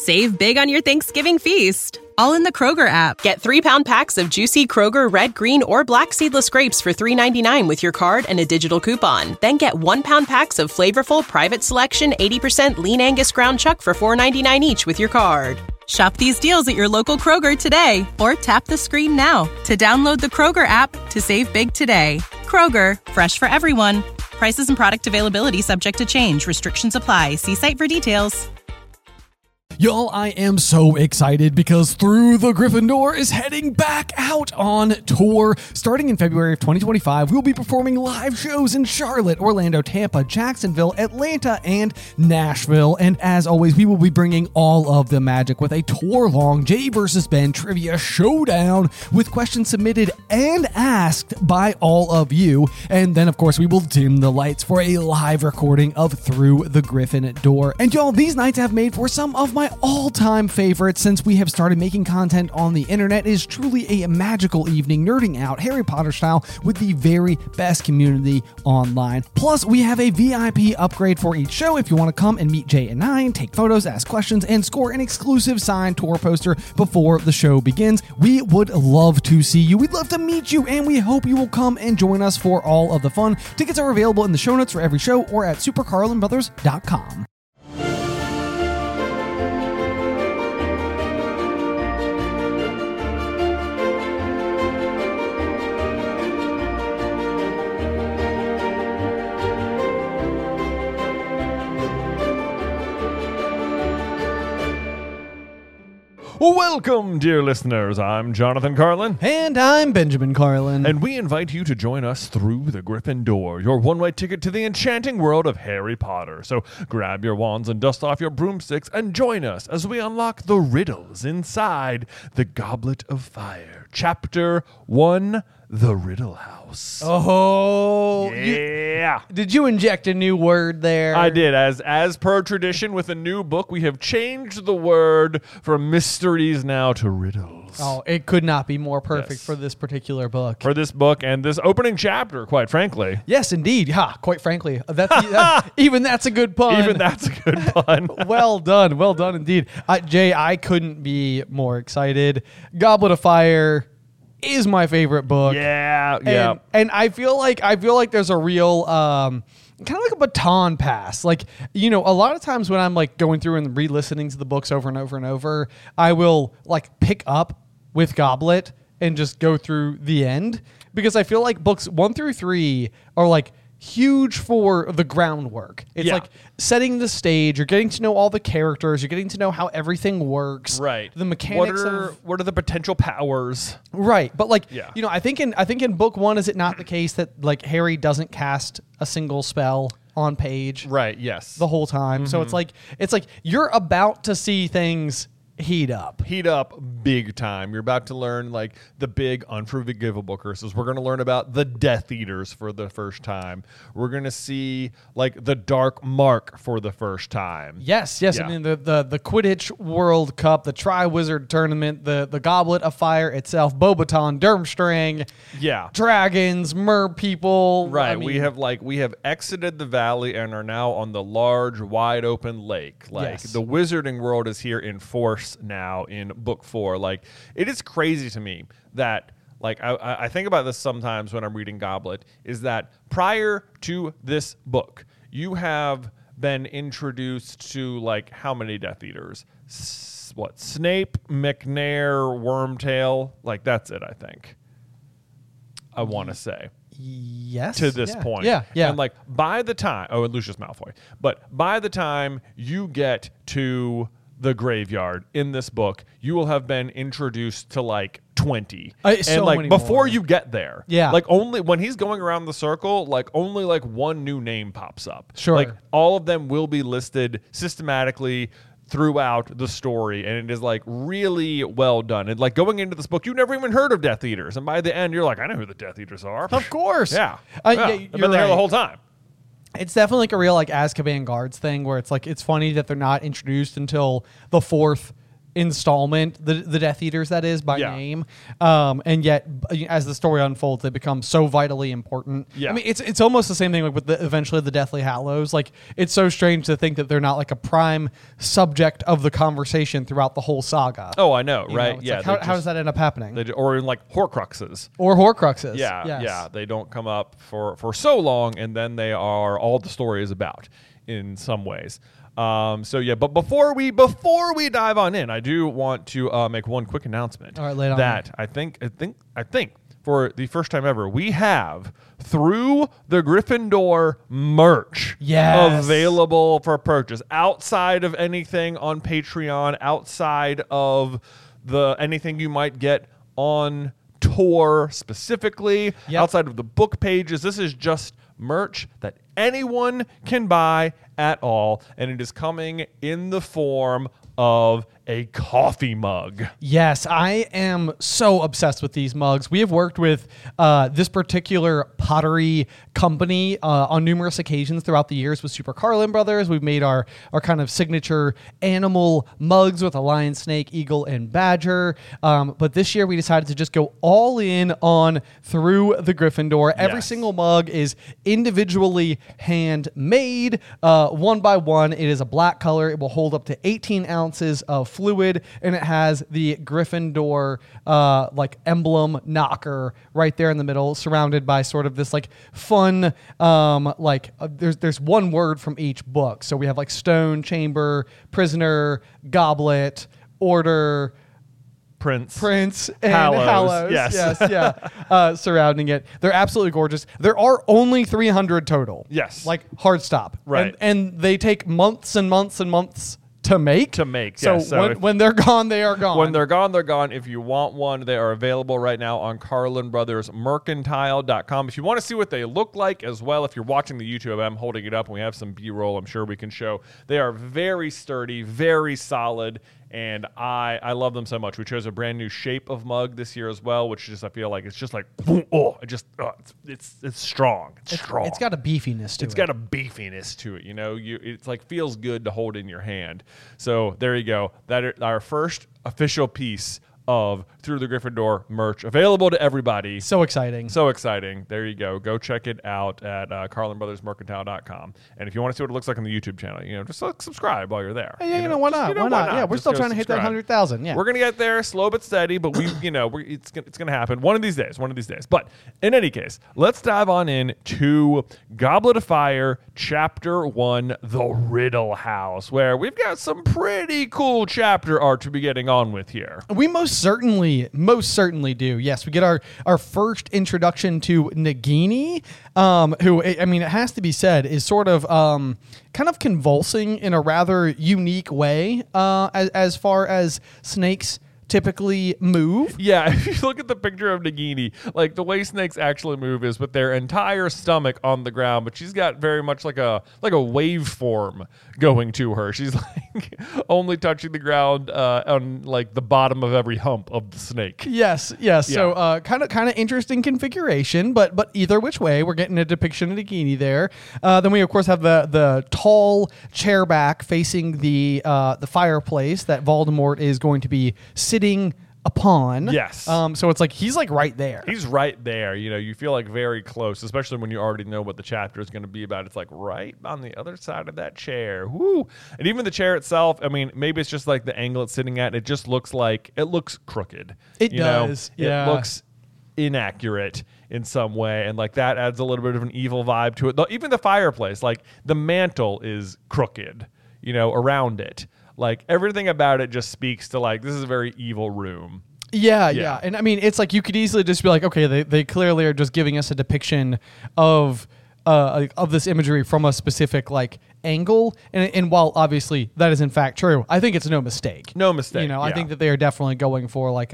Save big on your Thanksgiving feast, all in the Kroger app. Get 3-pound packs of juicy Kroger red, green, or black seedless grapes for $3.99 with your card and a digital coupon. Then get 1-pound packs of flavorful Private Selection 80% lean Angus ground chuck for $4.99 each with your card. Shop these deals at your local Kroger today, or tap the screen now to download the Kroger app to save big today. Kroger, fresh for everyone. Prices and product availability subject to change. Restrictions apply. See site for details. Y'all, I am so excited because Through the Gryffindor is heading back out on tour. Starting in February of 2025, we'll be performing live shows in Charlotte, Orlando, Tampa, Jacksonville, Atlanta, and Nashville. And as always, we will be bringing all of the magic with a tour-long Jay vs. Ben trivia showdown with questions submitted and asked by all of you. And then, of course, we will dim the lights for a live recording of Through the Gryffindor. And y'all, these nights have made for some of my all-time favorites since we have started making content on the internet. It is truly a magical evening nerding out Harry Potter style with the very best community online. Plus, we have a VIP upgrade for each show if you want to come and meet Jay and I, take photos, ask questions, and score an exclusive signed tour poster before the show begins. We would love to see you. We'd love to meet you, and we hope you will come and join us for all of the fun. Tickets are available in the show notes for every show or at supercarlinbrothers.com. Welcome, dear listeners. I'm Jonathan Carlin. And I'm Benjamin Carlin. And we invite you to join us through the Gryffindor, your one-way ticket to the enchanting world of Harry Potter. So grab your wands and dust off your broomsticks and join us as we unlock the riddles inside the Goblet of Fire. Chapter 1, The Riddle House. Oh, yeah. Did you inject a new word there? I did. As per tradition with a new book, we have changed the word from mysteries now to riddles. Oh, it could not be more perfect Yes. for this particular book. For this book and this opening chapter, quite frankly. Yes, indeed. Quite frankly. Even that's a good pun. Even that's a good pun. Well done indeed. Jay, I couldn't be more excited. Goblet of Fire is my favorite book. Yeah. And I feel like there's a real kind of like a baton pass. Like, you know, a lot of times when I'm like going through and re-listening to the books over and over and over, I will like pick up with Goblet and just go through the end, because I feel like books 1 through 3 are like huge for the groundwork. It's like setting the stage. You're getting to know all the characters. You're getting to know how everything works. Right. The mechanics what are the potential powers? Right. But like, Yeah. you know, I think in book 1, is it not the case that like Harry doesn't cast a single spell on page Right, yes. the whole time? So it's like you're about to see things heat up. Heat up big time. You're about to learn like the big unforgivable curses. We're going to learn about the Death Eaters for the first time. We're going to see like the Dark Mark for the first time. Yes. Yeah. I mean the Quidditch World Cup, the Triwizard Tournament, the Goblet of Fire itself, Bobaton, Durmstrang, Yeah. dragons, mer people. Right. I mean, we have exited the valley and are now on the large, wide open lake. Like Yes. the wizarding world is here in force now in book 4. Like it is crazy to me that like I think about this sometimes when I'm reading Goblet, is that prior to this book, you have been introduced to like how many Death Eaters? Snape, McNair, Wormtail, like that's it, I think. I want to say. Yes. To this point. Yeah. And like by the time, and Lucius Malfoy, but by the time you get to the graveyard in this book, you will have been introduced to like 20. So and like many before more. you get there, Yeah. like only when he's going around the circle, like only like one new name pops up. Sure. Like all of them will be listed systematically throughout the story, and it is like really well done. And like going into this book, you never even heard of Death Eaters, and by the end you're like, I know who the Death Eaters are. Of course. Yeah. Yeah, I've you're been there right. the whole time. It's definitely like a real like Azkaban Guards thing, where it's like it's funny that they're not introduced until the 4th installment, the Death Eaters, that is, by Yeah. name. And yet, as the story unfolds, they become so vitally important. Yeah. I mean, it's almost the same thing like with eventually the Deathly Hallows. Like, it's so strange to think that they're not like a prime subject of the conversation throughout the whole saga. Oh, I know, You right? know, it's Yeah. like, how does that end up happening? Or in like Horcruxes. Or Horcruxes. Yeah, Yes. yeah. They don't come up for so long, and then they are all the story is about in some ways. So yeah, but before we dive on in, I do want to make one quick announcement. All right, lay it on that I think for the first time ever, we have Through the Gryffindor merch available for purchase outside of anything on Patreon, outside of anything you might get on tour specifically, outside of the book pages. This is just merch that anyone can buy at all, and it is coming in the form of a coffee mug. Yes, I am so obsessed with these mugs. We have worked with this particular pottery company on numerous occasions throughout the years with Super Carlin Brothers. We've made our kind of signature animal mugs with a lion, snake, eagle, and badger. But this year we decided to just go all in on Through the Gryffindor. Every single mug is individually handmade, one by one. It is a black color. It will hold up to 18 ounces of fluid, and it has the Gryffindor like emblem knocker right there in the middle, surrounded by sort of this like fun there's one word from each book. So we have like stone, chamber, prisoner, goblet, order, Prince, and Hallows. Yes, surrounding it. They're absolutely gorgeous. There are only 300 total. Yes. Like hard stop. Right. And they take months and months and months to make. So, when they're gone, they are gone. When they're gone, they're gone. If you want one, they are available right now on carlinbrothersmercantile.com. If you want to see what they look like as well, if you're watching the YouTube, I'm holding it up and we have some B-roll I'm sure we can show. They are very sturdy, very solid, and I love them so much. We chose a brand new shape of mug this year as well, which just I feel like it's just like it's strong. It's strong. It's got a beefiness to it. It's got a beefiness to it. You know, it's like feels good to hold in your hand. So there you go. That is our first official piece of Through the Gryffindor merch available to everybody. So exciting. So exciting. There you go. Go check it out at carlinbrothersmercantile.com. And if you want to see what it looks like on the YouTube channel, just subscribe while you're there. Yeah, why not? Why not? Yeah, we're still trying to hit that 100,000. Yeah, we're gonna get there, slow but steady. But it's gonna happen one of these days. But in any case, let's dive on in to Goblet of Fire, Chapter 1, The Riddle House, where we've got some pretty cool chapter art to be getting on with here. We most certainly do. Yes, we get our first introduction to Nagini, who, I mean, it has to be said, is sort of kind of convulsing in a rather unique way as far as snakes typically move. Yeah, if you look at the picture of Nagini, like the way snakes actually move is with their entire stomach on the ground, but she's got very much like a waveform going to her. She's like only touching the ground on like the bottom of every hump of the snake. Yes. Yeah. So kind of interesting configuration, but either which way, we're getting a depiction of Nagini there. Then we of course have the tall chair back facing the fireplace that Voldemort is going to be sitting upon. Yes. So it's like he's like right there. He's right there. You feel like very close, especially when you already know what the chapter is going to be about. It's like right on the other side of that chair. Woo! And even the chair itself, I mean, maybe it's just like the angle it's sitting at. It just looks crooked. It does. It looks inaccurate in some way, and like that adds a little bit of an evil vibe to it. Even the fireplace, like the mantle is crooked, around it. Like everything about it just speaks to like this is a very evil room. Yeah. And I mean, it's like you could easily just be like, okay, they clearly are just giving us a depiction of this imagery from a specific like angle. And while obviously that is in fact true, I think it's no mistake. No mistake. I think that they are definitely going for like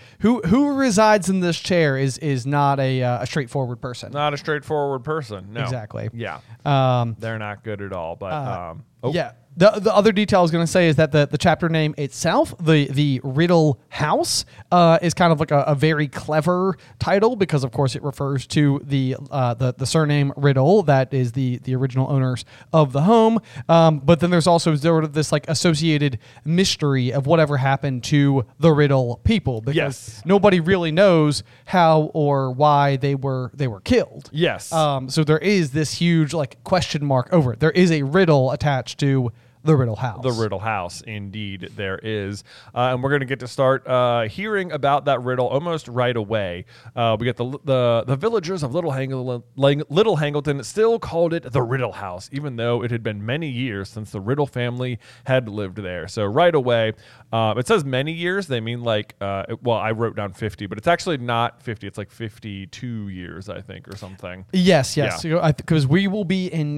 who resides in this chair is not a straightforward person. Not a straightforward person. No. Exactly. Yeah. They're not good at all. But Yeah. The other detail I was going to say is that the chapter name itself, the Riddle House, is kind of like a very clever title because, of course, it refers to the surname Riddle, that is the original owners of the home. But then there's also sort of this like associated mystery of whatever happened to the Riddle people, because nobody really knows how or why they were killed. Yes. So there is this huge like question mark over it. There is a riddle attached to the Riddle House. The Riddle House, indeed, there is. And we're going to get to start hearing about that riddle almost right away. We get the villagers of Little Hangleton still called it the Riddle House, even though it had been many years since the Riddle family had lived there. So right away, it says many years. They mean like, I wrote down 50, but it's actually not 50. It's like 52 years, I think, or something. Yes. Yeah. Because we will be in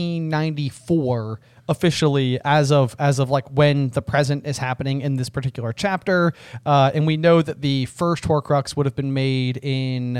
1994 officially as of like when the present is happening in this particular chapter, and we know that the first Horcrux would have been made in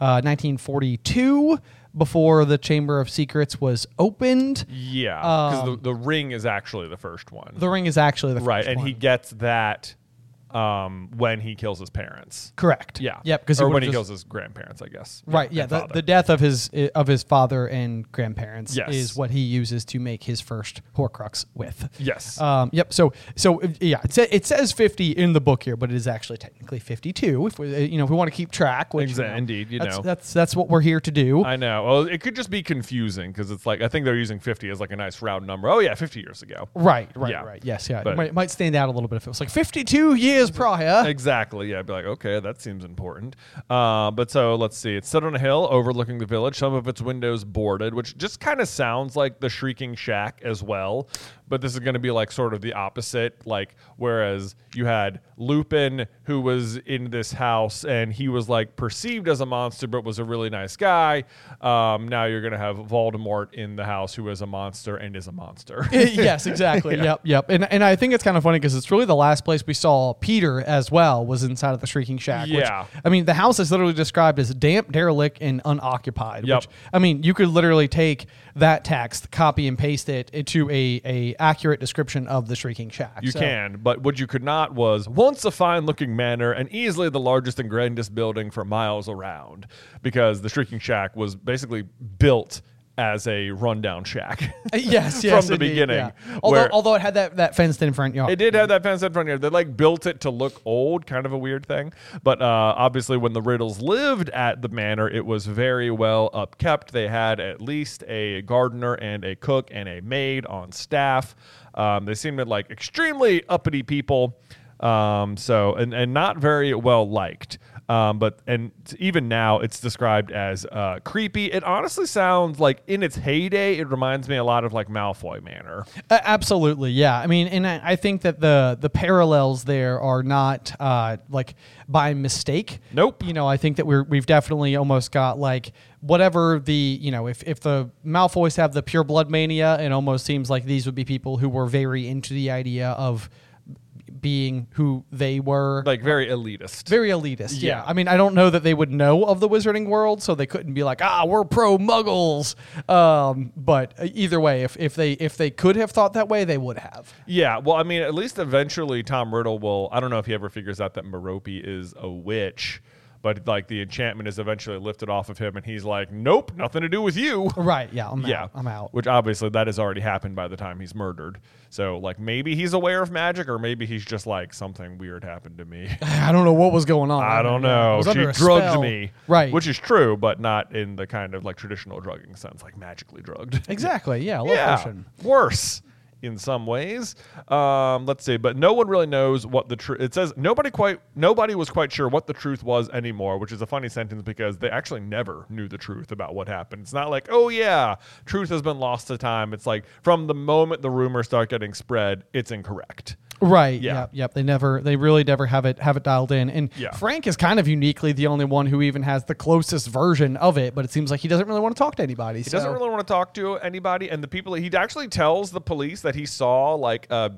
1942 before the Chamber of Secrets was opened. Yeah, because the ring is actually the first one. The ring is actually the first one. Right, and he gets that when he kills his parents. Correct. Yeah. Yep. Because when he kills his grandparents, I guess. Right. Yeah. The death of his father and grandparents is what he uses to make his first Horcrux with. Yes. Yep. So yeah, it says 50 in the book here, but it is actually technically 52 if we want to keep track. Which, indeed. That's what we're here to do. I know. Well, it could just be confusing because it's like I think they're using 50 as like a nice round number. Oh yeah, 50 years ago. Right. Yeah. Yes. Yeah. But It might stand out a little bit if it was like 52 years prior. Exactly. Yeah. I'd be like, okay, that seems important. But so let's see. It's set on a hill overlooking the village. Some of its windows boarded, which just kind of sounds like the Shrieking Shack as well. But this is going to be like sort of the opposite. Like, whereas you had Lupin, who was in this house and he was like perceived as a monster, but was a really nice guy. Now you're going to have Voldemort in the house, who is a monster and is a monster. Yes, exactly. Yeah. Yep. And I think it's kind of funny because it's really the last place we saw Peter as well was inside of the Shrieking Shack. Yeah. Which, I mean, the house is literally described as damp, derelict, and unoccupied. Yep. Which, I mean, you could literally take that text, copy and paste it into a accurate description of the Shrieking Shack. You can, but what you could not was once a fine-looking manor and easily the largest and grandest building for miles around, because the Shrieking Shack was basically built as a rundown shack. Yes, from the indeed, beginning. Yeah. Although it had that fenced-in front yard. It did have that fenced in front yard. They like built it to look old, kind of a weird thing. But obviously, when the Riddles lived at the manor, it was very well upkept. They had at least a gardener and a cook and a maid on staff. They seemed like extremely uppity people. And not very well liked. But even now, it's described as creepy. It honestly sounds like in its heyday, it reminds me a lot of like Malfoy Manor. Absolutely, yeah. I mean, and I think that the parallels there are not like by mistake. Nope. I think that we've definitely almost got like whatever the if the Malfoys have the pure blood mania, it almost seems like these would be people who were very into the idea of being who they were. Like very elitist. Very elitist, yeah. I mean, I don't know that they would know of the wizarding world, so they couldn't be like, we're pro-muggles. But either way, if they could have thought that way, they would have. Yeah, well, I mean, at least eventually Tom Riddle will, I don't know if he ever figures out that Merope is a witch, but like the enchantment is eventually lifted off of him and he's like, nope, nothing to do with you. Right, yeah, I'm out. Which obviously that has already happened by the time he's murdered. So like maybe he's aware of magic or maybe he's just like something weird happened to me. I don't know what was going on. I don't know. She drugged spell. me. Right. Which is true, but not in the kind of like traditional drugging sense, like magically drugged. Exactly, yeah. Love potion. Worse. In some ways, let's see, but no one really knows what the truth. It says nobody was quite sure what the truth was anymore, which is a funny sentence because they actually never knew the truth about what happened. It's not like, oh yeah, truth has been lost to time. It's like from the moment the rumors start getting spread, it's incorrect. Right. Yeah. Yep. They really never have it dialed in. And Frank is kind of uniquely the only one who even has the closest version of it, but it seems like he doesn't really want to talk to anybody. He doesn't really want to talk to anybody, and the people he actually tells the police that he saw like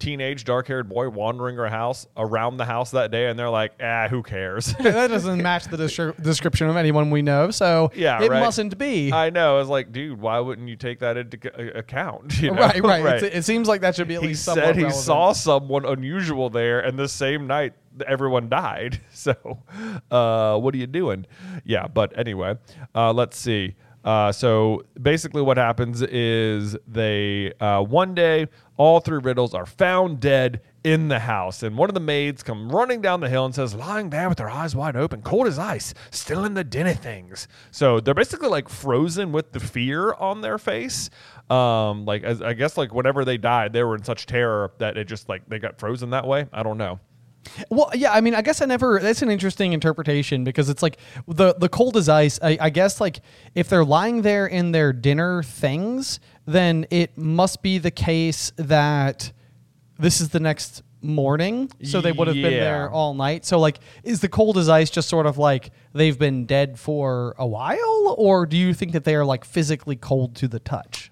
teenage dark-haired boy wandering around the house that day, and they're like, who cares? That doesn't match the description of anyone we know, so it mustn't be. I know. It's like, dude, why wouldn't you take that into account? You know? Right. It seems like that should be at least somewhat relevant. He saw someone unusual there, and the same night everyone died. So what are you doing? Yeah, but anyway, let's see. So basically what happens is they one day all 3 Riddles are found dead in the house, and one of the maids come running down the hill and says, lying there with their eyes wide open, cold as ice, still in the den of things. So they're basically like frozen with the fear on their face. I guess like whenever they died, they were in such terror that it just like they got frozen that way. I don't know. Well, yeah, I mean, I guess that's an interesting interpretation, because it's like the cold as ice. I guess like if they're lying there in their dinner things, then it must be the case that this is the next morning. So they would have been there all night. So like, is the cold as ice just sort of like they've been dead for a while? Or do you think that they are like physically cold to the touch?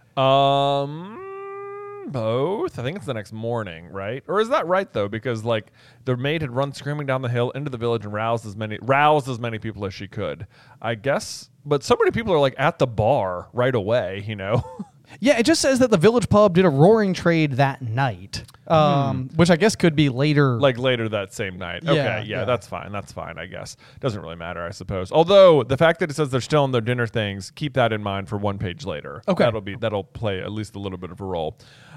Both. I think it's the next morning, right? Or is that right though? Because like the maid had run screaming down the hill into the village and roused as many people as she could, I guess. But so many people are like at the bar right away, you know? Yeah, it just says that the village pub did a roaring trade that night, which I guess could be later. Like later that same night. Okay, yeah, that's fine. That's fine, I guess. Doesn't really matter, I suppose. Although the fact that it says they're still in their dinner things, keep that in mind for one page later. Okay. That'll play at least a little bit of a role.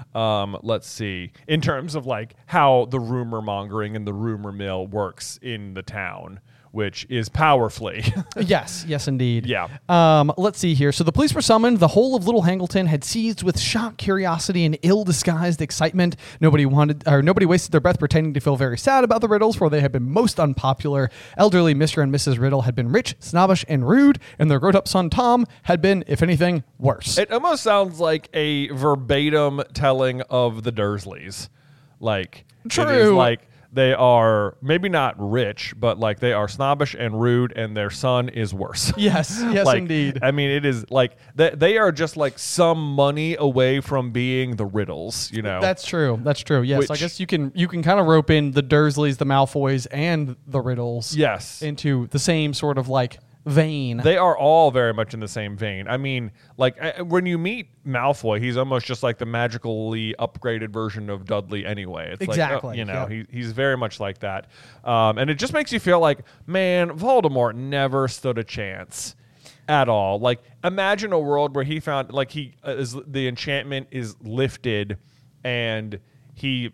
Let's see. In terms of like how the rumor mongering and the rumor mill works in the town, which is powerfully. Yes, indeed. Yeah. Let's see here. So the police were summoned. The whole of Little Hangleton had seized with shock, curiosity, and ill-disguised excitement. Nobody wasted their breath pretending to feel very sad about the Riddles, for they had been most unpopular. Elderly Mr. and Mrs. Riddle had been rich, snobbish, and rude, and their grown-up son Tom had been, if anything, worse. It almost sounds like a verbatim telling of the Dursleys. Like, true. It is like, they are maybe not rich, but like they are snobbish and rude, and their son is worse. Yes, like, indeed. I mean, it is like they are just like some money away from being the Riddles, you know? That's true. Yes, I guess you can kind of rope in the Dursleys, the Malfoys, and the Riddles. Yes, into the same sort of like vein. They are all very much in the same vein. I mean, like when you meet Malfoy, he's almost just like the magically upgraded version of Dudley anyway. It's exactly. Like, he's very much like that. And it just makes you feel like, man, Voldemort never stood a chance at all. Like, imagine a world where he found, like, the enchantment is lifted and he,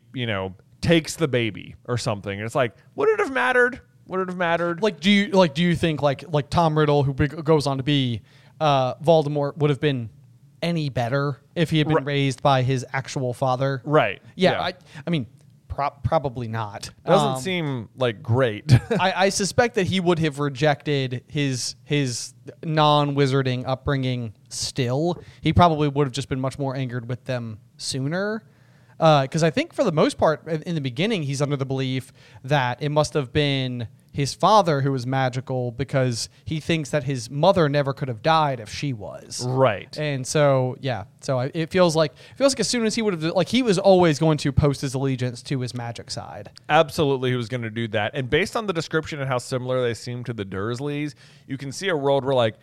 takes the baby or something. And it's like, would it have mattered? Would it have mattered? Like, do you think like Tom Riddle, who goes on to be Voldemort, would have been any better if he had been raised by his actual father? Right. Yeah. I mean, probably not. Doesn't seem like great. I suspect that he would have rejected his non-wizarding upbringing still. He probably would have just been much more angered with them sooner. Because I think for the most part, in the beginning, he's under the belief that it must have been his father who was magical, because he thinks that his mother never could have died if she was. Right. And so, yeah. So it feels like as soon as he would have, like, he was always going to post his allegiance to his magic side. Absolutely, he was going to do that. And based on the description and how similar they seem to the Dursleys, you can see a world where, like,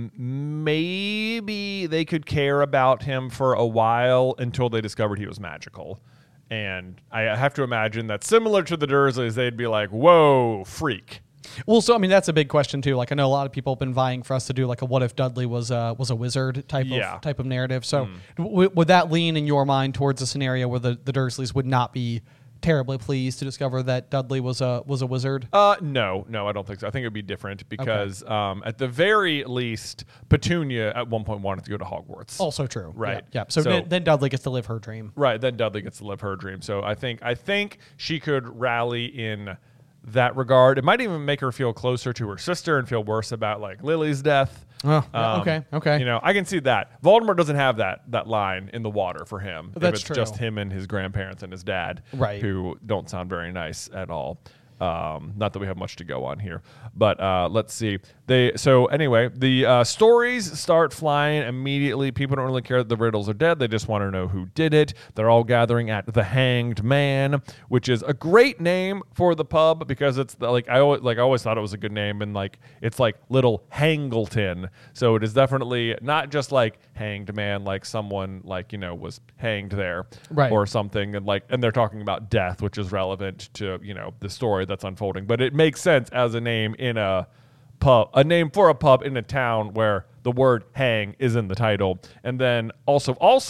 maybe they could care about him for a while until they discovered he was magical. And I have to imagine that similar to the Dursleys, they'd be like, whoa, freak. Well, so, I mean, that's a big question, too. Like, I know a lot of people have been vying for us to do, like, a what if Dudley was a wizard type of narrative. So would that lean, in your mind, towards a scenario where the Dursleys would not be terribly pleased to discover that Dudley was a wizard? No, I don't think so. I think it would be different because at the very least, Petunia at one point wanted to go to Hogwarts. Also true. Right. Yeah. So then Dudley gets to live her dream. Right. Then Dudley gets to live her dream. So I think she could rally in that regard. It might even make her feel closer to her sister and feel worse about like Lily's death. Oh, okay. I can see that. Voldemort doesn't have that line in the water for him. That's if it's true. just him and his grandparents and his dad, right, who don't sound very nice at all. Not that we have much to go on here, but let's see. So anyway, the stories start flying immediately. People don't really care that the Riddles are dead. They just want to know who did it. They're all gathering at the Hanged Man, which is a great name for the pub because it's I always thought it was a good name, and like it's like Little Hangleton. So it is definitely not just like Hanged Man, like someone like was hanged there, right, or something, and they're talking about death, which is relevant to the story that's unfolding. But it makes sense as a name in a pub, a name for a pub in a town where the word hang is in the title. And then also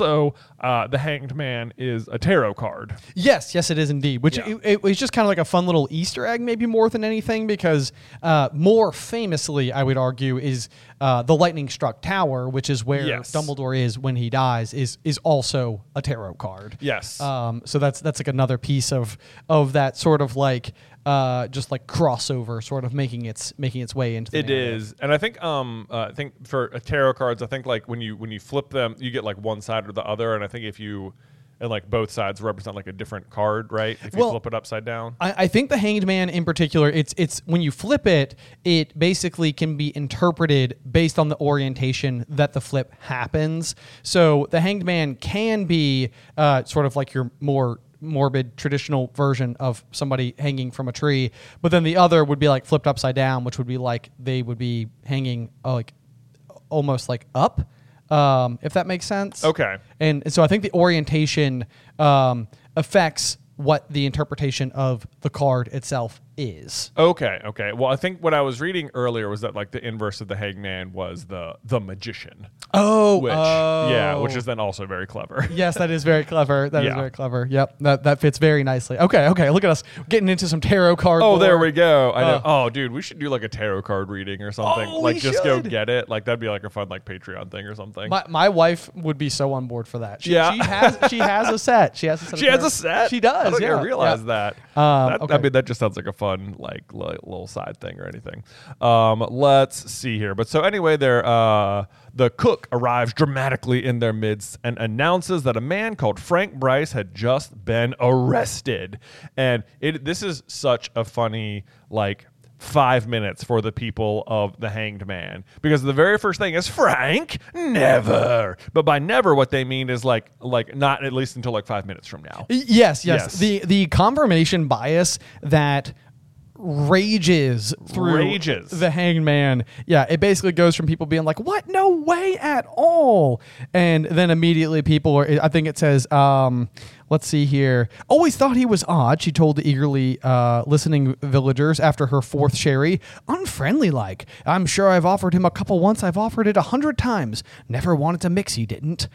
the Hanged Man is a tarot card. Yes, it is indeed, which it was just kind of like a fun little Easter egg, maybe more than anything, because more famously, I would argue, is the lightning struck tower, which is where Dumbledore is when he dies, is also a tarot card. Yes. So that's like another piece of that sort of like just like crossover, sort of making its way into the narrative. And I think for tarot cards, I think like when you flip them, you get like one side or the other, and I think and like both sides represent like a different card, right? If you flip it upside down. I think the Hanged Man in particular, it's when you flip it, it basically can be interpreted based on the orientation that the flip happens. So the Hanged Man can be sort of like your more morbid traditional version of somebody hanging from a tree, but then the other would be like flipped upside down, which would be like they would be hanging like almost like up, if that makes sense. Okay. And so I think the orientation affects what the interpretation of the card itself is. Okay. Well, I think what I was reading earlier was that like the inverse of the Hanged Man was the magician. Which is then also very clever. Yes, that is very clever. That is very clever. Yep, that fits very nicely. Okay. Look at us getting into some tarot card. Oh, there we go. I know. Oh, dude, we should do like a tarot card reading or something. Like just go get it. Like that'd be like a fun like Patreon thing or something. My wife would be so on board for that. She has a set. She has a set. She has a set. She does. I don't even realize that. I mean, that just sounds like a fun like little side thing or anything. Let's see here. But so anyway, the cook arrives dramatically in their midst and announces that a man called Frank Bryce had just been arrested. And this is such a funny 5 minutes for the people of the Hanged Man, because the very first thing is Frank, never. But by never, what they mean is like not at least until 5 minutes from now. Yes. The confirmation bias that rages through the Hanged Man. Yeah, it basically goes from people being like, what? No way at all. And then immediately people are, I think it says, let's see here. Always thought he was odd, she told the eagerly listening villagers after her fourth sherry. Unfriendly like. I'm sure I've offered him a couple once. I've offered it 100 times. Never wanted to mix, he didn't.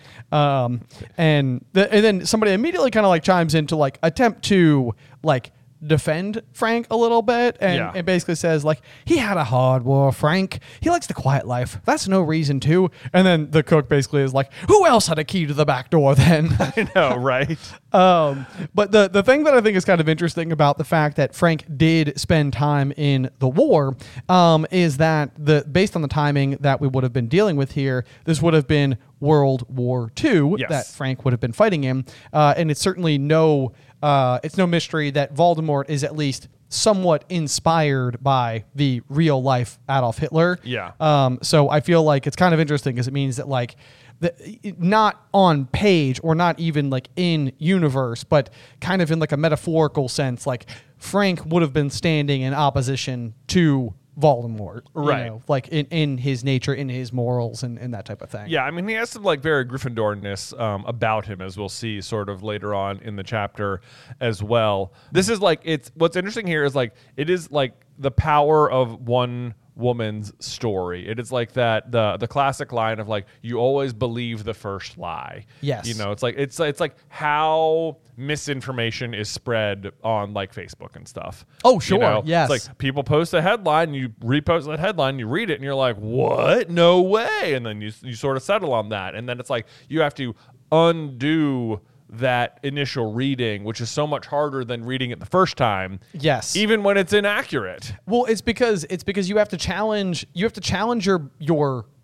And then somebody immediately kind of chimes in to attempt to defend Frank a little bit, and it basically says he had a hard war, Frank. He likes the quiet life. That's no reason to. And then the cook basically is like, who else had a key to the back door then? I know, right? But the thing that I think is kind of interesting about the fact that Frank did spend time in the war is that based on the timing that we would have been dealing with here, this would have been World War II that Frank would have been fighting in, and it's certainly it's no mystery that Voldemort is at least somewhat inspired by the real life Adolf Hitler. Yeah. So I feel like it's kind of interesting because it means that not on page or not even in universe, but kind of in a metaphorical sense, Frank would have been standing in opposition to Voldemort, right? In his nature, in his morals, and that type of thing. Yeah, I mean, he has some very Gryffindor-ness about him, as we'll see sort of later on in the chapter as well. This is what's interesting here is it is the power of one woman's story. It is that the classic line of you always believe the first lie. Yes. It's how misinformation is spread on Facebook and stuff. Oh, sure. Yes. It's people post a headline, you repost that headline, you read it, and you're like, what? No way. And then you sort of settle on that. And then it's you have to undo that initial reading, which is so much harder than reading it the first time. Yes. Even when it's inaccurate. Well, it's because you have to challenge your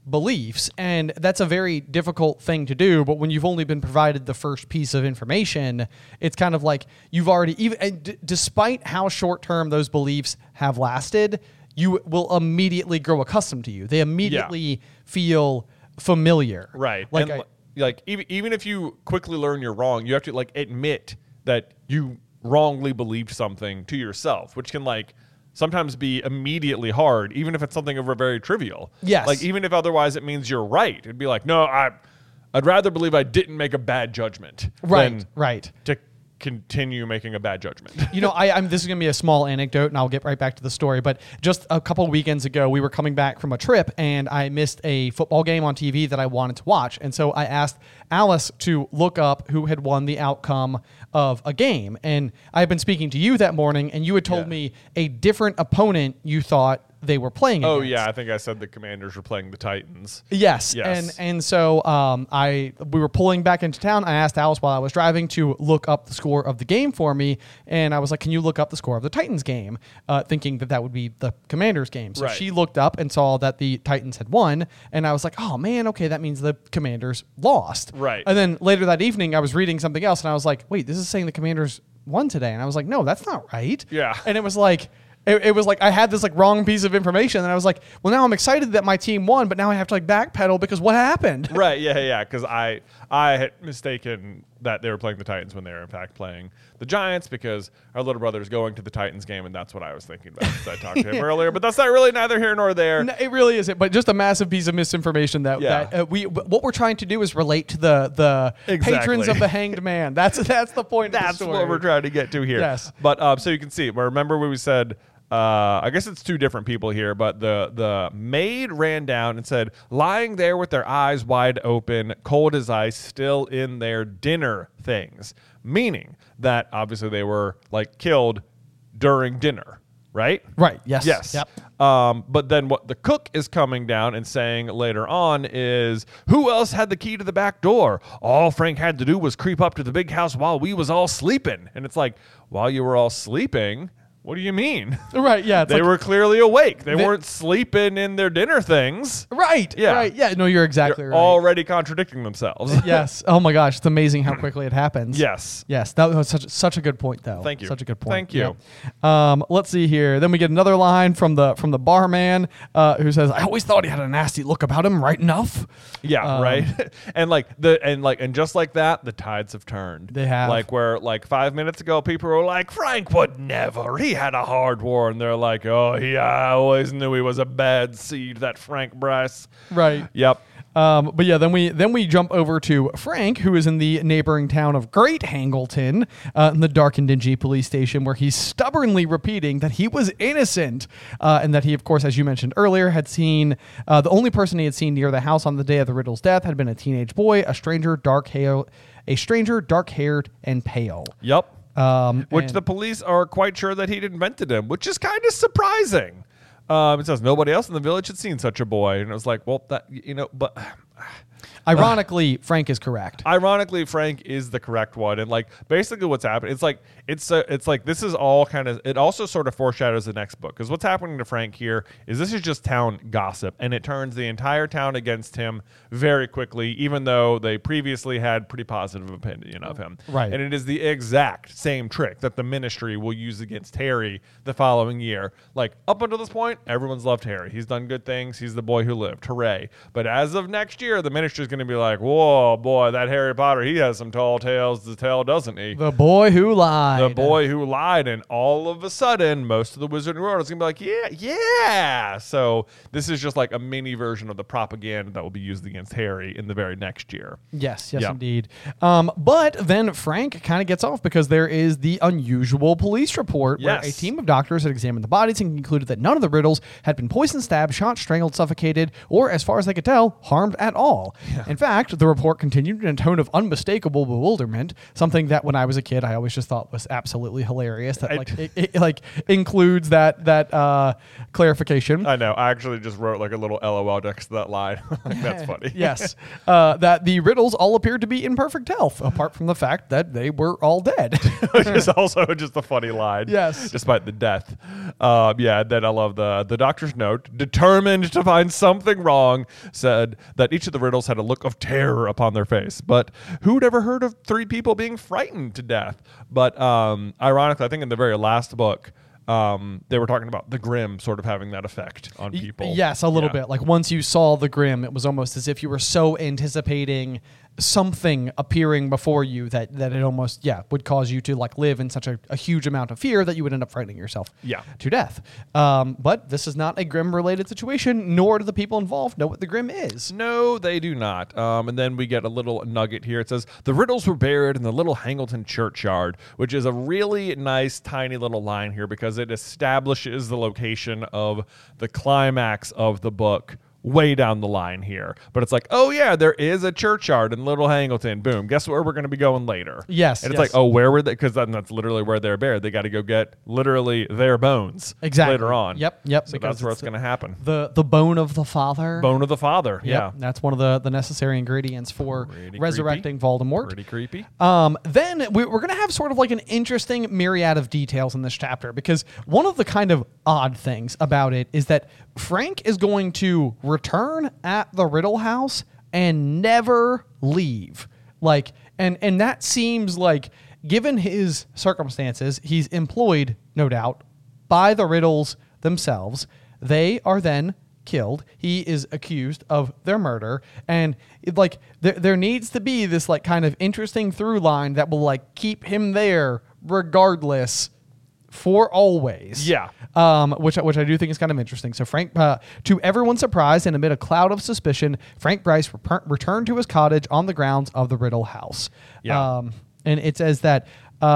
beliefs, and that's a very difficult thing to do. But when you've only been provided the first piece of information, it's kind of like you've already, despite how short term those beliefs have lasted, you will immediately grow accustomed to you. They immediately feel familiar. Right. Like, even if you quickly learn you're wrong, you have to like admit that you wrongly believed something to yourself, which can like sometimes be immediately hard, even if it's something over very trivial. Yes. Like even if otherwise it means you're right. It'd be like, no, I'd rather believe I didn't make a bad judgment. Right. Than Right. To continue making a bad judgment. You know, this is going to be a small anecdote, and I'll get right back to the story. But just a couple of weekends ago, we were coming back from a trip, and I missed a football game on TV that I wanted to watch. And so I asked Alice to look up who had won the outcome of a game. And I had been speaking to you that morning, and you had told me a different opponent you thought they were playing against. Oh, yeah. I think I said the Commanders were playing the Titans. Yes. And so we were pulling back into town. I asked Alice while I was driving to look up the score of the game for me. And I was like, can you look up the score of the Titans game? Thinking that would be the Commanders game. So she looked up and saw that the Titans had won. And I was like, oh, man, okay, that means the Commanders lost. Right. And then later that evening, I was reading something else. And I was like, wait, this is saying the Commanders won today. And I was like, no, that's not right. Yeah. And it was like... It was like I had this like wrong piece of information, and I was like, well, now I'm excited that my team won, but now I have to like backpedal because what happened? Right, yeah, because I had mistaken that they were playing the Titans when they were in fact playing the Giants because our little brother is going to the Titans game, and that's what I was thinking about because I talked to him earlier. But that's not really neither here nor there. No, it really isn't, but just a massive piece of misinformation that what we're trying to do is relate to the patrons of the Hanged Man. That's the point. That's of the story. what we're trying to get to here. Yes, but so you can see. Remember when we said. I guess it's two different people here, but the maid ran down and said, lying there with their eyes wide open, cold as ice, still in their dinner things, meaning that obviously they were like killed during dinner, right? Right. Yes. Yep. But then what the cook is coming down and saying later on is, who else had the key to the back door? All Frank had to do was creep up to the big house while we was all sleeping. And it's like, while you were all sleeping... What do you mean? Right, yeah. They were clearly awake. They weren't sleeping in their dinner things. Right, yeah. Right. Yeah, no, you're exactly right. Already contradicting themselves. Yes. Oh, my gosh. It's amazing how quickly it happens. Yes. Yes. That was such a good point, though. Thank you. Such a good point. Thank you. Yeah. Let's see here. Then we get another line from the barman who says, I always thought he had a nasty look about him, right enough? Yeah, right. and just like that, the tides have turned. They have. Like where like 5 minutes ago, people were like, Frank would never. He had a hard war, and they're like, oh, I always knew he was a bad seed, that Frank Bryce. Right. Yep. But yeah, then we jump over to Frank, who is in the neighboring town of Great Hangleton, in the dark and dingy police station, where he's stubbornly repeating that he was innocent, and that he, of course, as you mentioned earlier, had seen the only person he had seen near the house on the day of the Riddle's death had been a teenage boy, a stranger, dark-haired, and pale. Yep. Which the police are quite sure that he'd invented him, which is kind of surprising. It says nobody else in the village had seen such a boy, and it was like, well, that but. Ironically, Frank is correct. Ironically, Frank is the correct one, and like basically what's happening, it's like this is all kind of. It also sort of foreshadows the next book, because what's happening to Frank here is this is just town gossip, and it turns the entire town against him very quickly, even though they previously had pretty positive opinion of him. Right, and it is the exact same trick that the Ministry will use against Harry the following year. Like up until this point, everyone's loved Harry. He's done good things. He's the boy who lived. Hooray! But as of next year, the Ministry is going to be like, whoa, boy, that Harry Potter, he has some tall tales to tell, doesn't he? The boy who lied. The boy who lied. And all of a sudden, most of the Wizarding World is going to be like, yeah. So this is just like a mini version of the propaganda that will be used against Harry in the very next year. Yes, indeed. But then Frank kind of gets off because there is the unusual police report where a team of doctors had examined the bodies and concluded that none of the Riddles had been poisoned, stabbed, shot, strangled, suffocated, or, as far as they could tell, harmed at all. In fact, the report continued in a tone of unmistakable bewilderment, something that when I was a kid, I always just thought was absolutely hilarious. That it like includes that clarification. I know. I actually just wrote like a little LOL next to that line. That's funny. Yes. That the Riddles all appeared to be in perfect health, apart from the fact that they were all dead. Which is also just a funny line. Yes. Despite the death. Then I love the doctor's note. Determined to find something wrong, said that each of the Riddles had a look of terror upon their face. But who'd ever heard of 3 people being frightened to death? But ironically, I think in the very last book, they were talking about the Grimm sort of having that effect on people. Yes, a little bit. Like once you saw the Grimm, it was almost as if you were so anticipating something appearing before you that it almost would cause you to like live in such a huge amount of fear that you would end up frightening yourself to death. But this is not a Grimm related situation, nor do the people involved know what the Grimm is. No, they do not. And then we get a little nugget here. It says the Riddles were buried in the Little Hangleton churchyard, which is a really nice tiny little line here because it establishes the location of the climax of the book way down the line here. But it's like, oh yeah, there is a churchyard in Little Hangleton. Boom. Guess where we're going to be going later? Yes. And it's like, oh, where were they? Because that's literally where they're buried. They got to go get literally their bones later on. Yep. So that's where it's going to happen. The bone of the father. Bone of the father. Yep. Yeah. That's one of the necessary ingredients for resurrecting Voldemort. Pretty creepy. Then we're going to have sort of like an interesting myriad of details in this chapter because one of the kind of odd things about it is that Frank is going to return at the Riddle House and never leave. Like, and that seems like, given his circumstances, he's employed, no doubt, by the Riddles themselves. They are then killed. He is accused of their murder, and like there needs to be this like kind of interesting through line that will like keep him there regardless for always. Yeah. Which I do think is kind of interesting. So Frank, to everyone's surprise and amid a cloud of suspicion, Frank Bryce returned to his cottage on the grounds of the Riddle House. Yeah. And it says that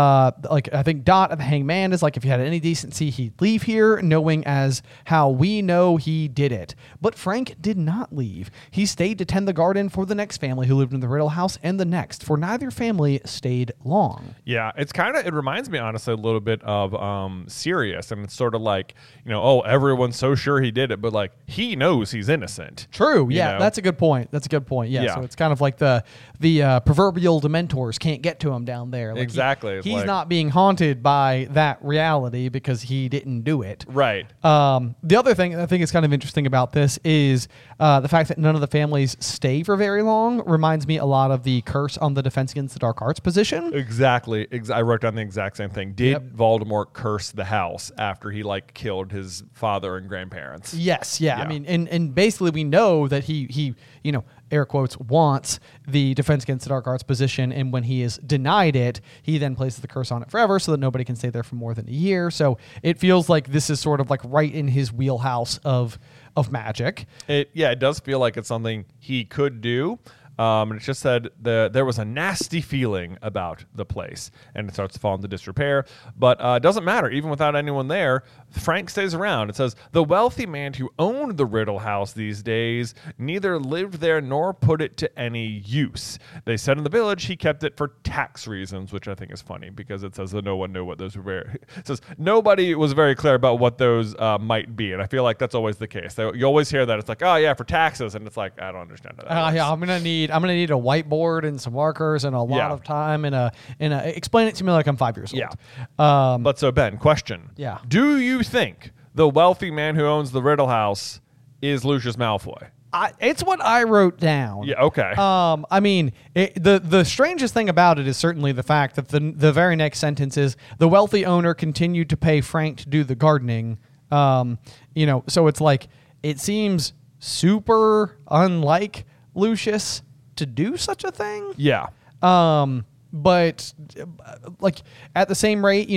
like I think Dot at the Hangman is like, if he had any decency, he'd leave here, knowing as how we know he did it. But Frank did not leave. He stayed to tend the garden for the next family who lived in the Riddle House and the next, for neither family stayed long. Yeah, it reminds me honestly a little bit of Sirius, and it's sort of like, oh, everyone's so sure he did it, but like he knows he's innocent. True. Yeah, that's a good point. Yeah. So it's kind of like the proverbial Dementors can't get to him down there. Like exactly. He's not being haunted by that reality because he didn't do it. Right. The other thing I think is kind of interesting about this is the fact that none of the families stay for very long reminds me a lot of the curse on the Defense Against the Dark Arts position. Exactly. I wrote down the exact same thing. Did Voldemort curse the house after he like killed his father and grandparents? Yes. Yeah. I mean, and basically we know that he air quotes, wants the Defense Against the Dark Arts position, and when he is denied it, he then places the curse on it forever so that nobody can stay there for more than a year. So it feels like this is sort of like right in his wheelhouse of magic. It does feel like it's something he could do. And it just said there was a nasty feeling about the place, and it starts to fall into disrepair. But it doesn't matter. Even without anyone there, Frank stays around. It says, the wealthy man who owned the Riddle House these days neither lived there nor put it to any use. They said in the village he kept it for tax reasons, which I think is funny because it says that no one knew what those were. It says nobody was very clear about what those might be, and I feel like that's always the case. You always hear that. It's like, oh, yeah, for taxes, and it's like, I don't understand how that works. Yeah, I'm gonna need a whiteboard and some markers and a lot of time and explain it to me like I'm 5 years old. Yeah. But so Ben, question. Yeah. Do you think the wealthy man who owns the Riddle House is Lucius Malfoy? It's what I wrote down. Yeah. Okay. I mean, the strangest thing about it is certainly the fact that the very next sentence is the wealthy owner continued to pay Frank to do the gardening. So it's like it seems super unlike Lucius to do such a thing. Yeah. But like at the same rate,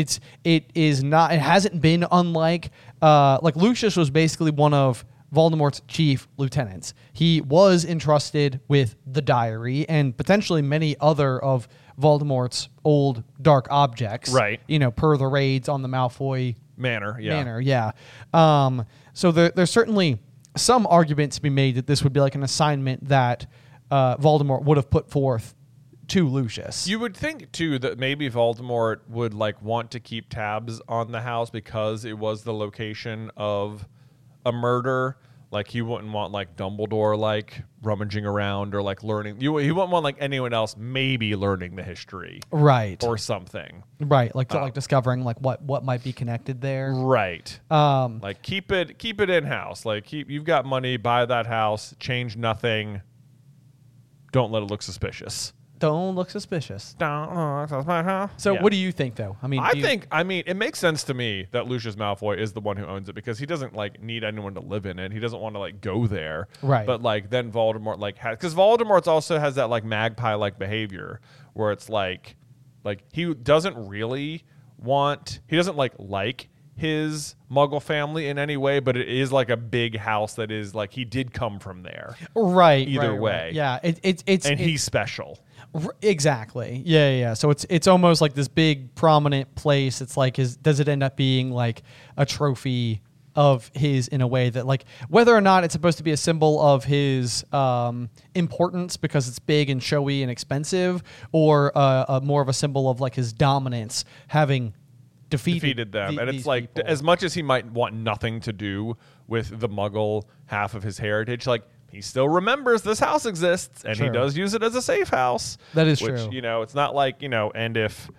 it hasn't been unlike like Lucius was basically one of Voldemort's chief lieutenants. He was entrusted with the diary and potentially many other of Voldemort's old dark objects. Right. Per the raids on the Malfoy Manor. Yeah. So there's certainly some argument to be made that this would be like an assignment that Voldemort would have put forth to Lucius. You would think too that maybe Voldemort would like want to keep tabs on the house because it was the location of a murder. Like he wouldn't want like Dumbledore like rummaging around or like learning. He wouldn't want like anyone else maybe learning the history, right, or something, right? Like like discovering like what might be connected there, right? Like keep it in house. Like you've got money, buy that house, change nothing. Don't let it look suspicious. Don't look suspicious. So Yeah. what do you think, though? I mean, it makes sense to me that Lucius Malfoy is the one who owns it because he doesn't like need anyone to live in it. He doesn't want to like go there. Right. But like then Voldemort like has, because Voldemort also has that like magpie like behavior where it's like he doesn't like his Muggle family in any way, but it is like a big house that is like he did come from there. Right. Either right, way. right. Yeah. It's he's special. Exactly. Yeah. So it's almost like this big prominent place. It's like does it end up being like a trophy of his in a way that like whether or not it's supposed to be a symbol of his importance because it's big and showy and expensive, or more of a symbol of like his dominance having defeated them. And it's like people. As much as he might want nothing to do with the Muggle half of his heritage, like he still remembers this house exists and he does use it as a safe house. That is which, true. It's not like, and if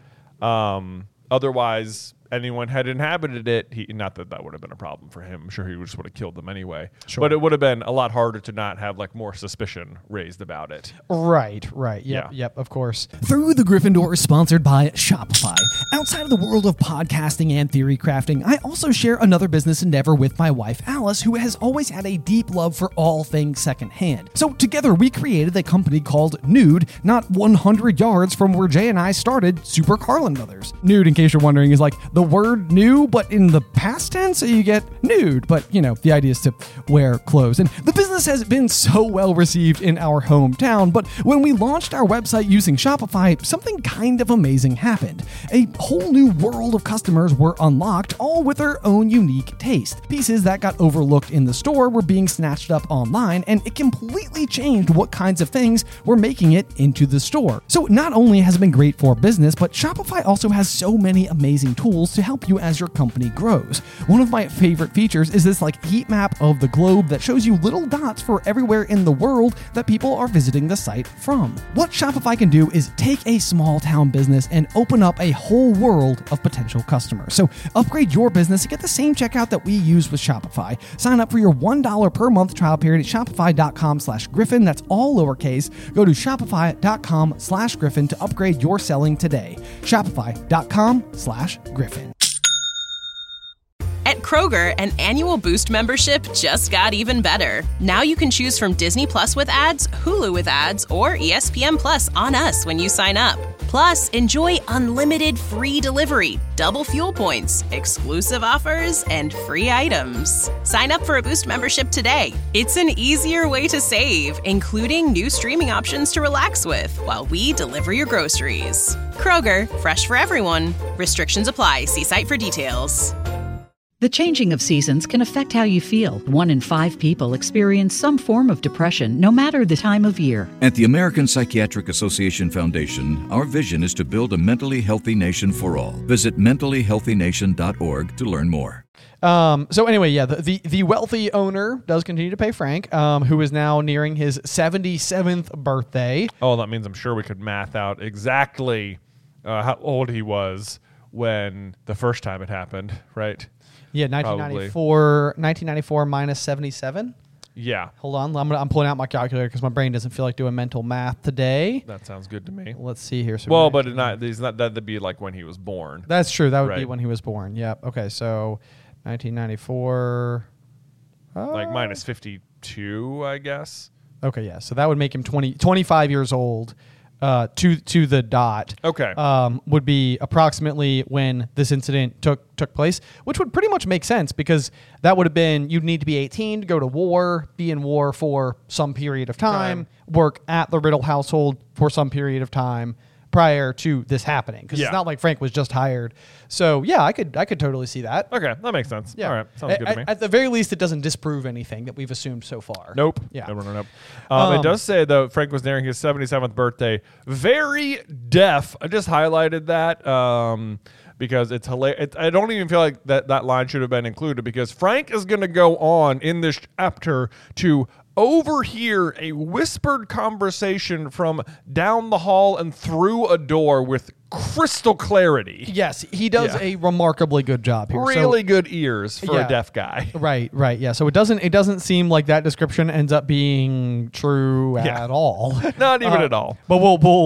otherwise anyone had inhabited it, not that would have been a problem for him. I'm sure he just would have killed them anyway. Sure. But it would have been a lot harder to not have like more suspicion raised about it. Right. Yep, of course. Through the Gryffindor is sponsored by Shopify. Outside of the world of podcasting and theory crafting, I also share another business endeavor with my wife, Alice, who has always had a deep love for all things secondhand. So together we created a company called Nude, not 100 yards from where Jay and I started Super Carlin Brothers. Nude, in case you're wondering, is like the word new, but in the past tense, so you get nude. But, the idea is to wear clothes. And the business has been so well received in our hometown, but when we launched our website using Shopify, something kind of amazing happened. A whole new world of customers were unlocked, all with their own unique taste. Pieces that got overlooked in the store were being snatched up online, and it completely changed what kinds of things were making it into the store. So not only has it been great for business, but Shopify also has so many amazing tools to help you as your company grows. One of my favorite features is this heat map of the globe that shows you little dots for everywhere in the world that people are visiting the site from. What Shopify can do is take a small town business and open up a whole world of potential customers. So upgrade your business to get the same checkout that we use with Shopify. Sign up for your $1 per month trial period at shopify.com/Griffin. That's all lowercase. Go to shopify.com/Griffin to upgrade your selling today. Shopify.com/Griffin. At Kroger, an annual Boost membership just got even better. Now you can choose from Disney Plus with ads, Hulu with ads, or ESPN Plus on us when you sign up. Plus, enjoy unlimited free delivery, double fuel points, exclusive offers, and free items. Sign up for a Boost membership today. It's an easier way to save, including new streaming options to relax with while we deliver your groceries. Kroger, fresh for everyone. Restrictions apply. See site for details. The changing of seasons can affect how you feel. 1 in 5 people experience some form of depression, no matter the time of year. At the American Psychiatric Association Foundation, our vision is to build a mentally healthy nation for all. Visit mentallyhealthynation.org to learn more. So anyway, the wealthy owner does continue to pay Frank, who is now nearing his 77th birthday. Oh, that means I'm sure we could math out exactly how old he was when the first time it happened, right? Yeah, 1994 minus 77. Yeah. Hold on, I'm pulling out my calculator because my brain doesn't feel like doing mental math today. That sounds good to me. Let's see here. So well, but that'd be like when he was born. That's true. That would be when he was born. Yep. Okay, so 1994. Like minus 52, I guess. Okay, yeah. So that would make him 25 years old. To the dot. Okay. Would be approximately when this incident took place, which would pretty much make sense because that would have been you'd need to be 18 to go to war, be in war for some period of time, work at the Riddle household for some period of time, prior to this happening, because it's not like Frank was just hired. So yeah, I could totally see that. Okay, that makes sense. Yeah. All right, sounds good to me. At the very least, it doesn't disprove anything that we've assumed so far. Nope. Yeah. Nope. It does say, though, Frank was nearing his 77th birthday. Very deaf. I just highlighted that because it's hilarious. I don't even feel like that line should have been included, because Frank is going to go on in this chapter to overhear a whispered conversation from down the hall and through a door with crystal clarity. Yes, he does a remarkably good job here. Really good ears for a deaf guy. Right. Yeah. So it doesn't seem like that description ends up being true at all. Not even at all. But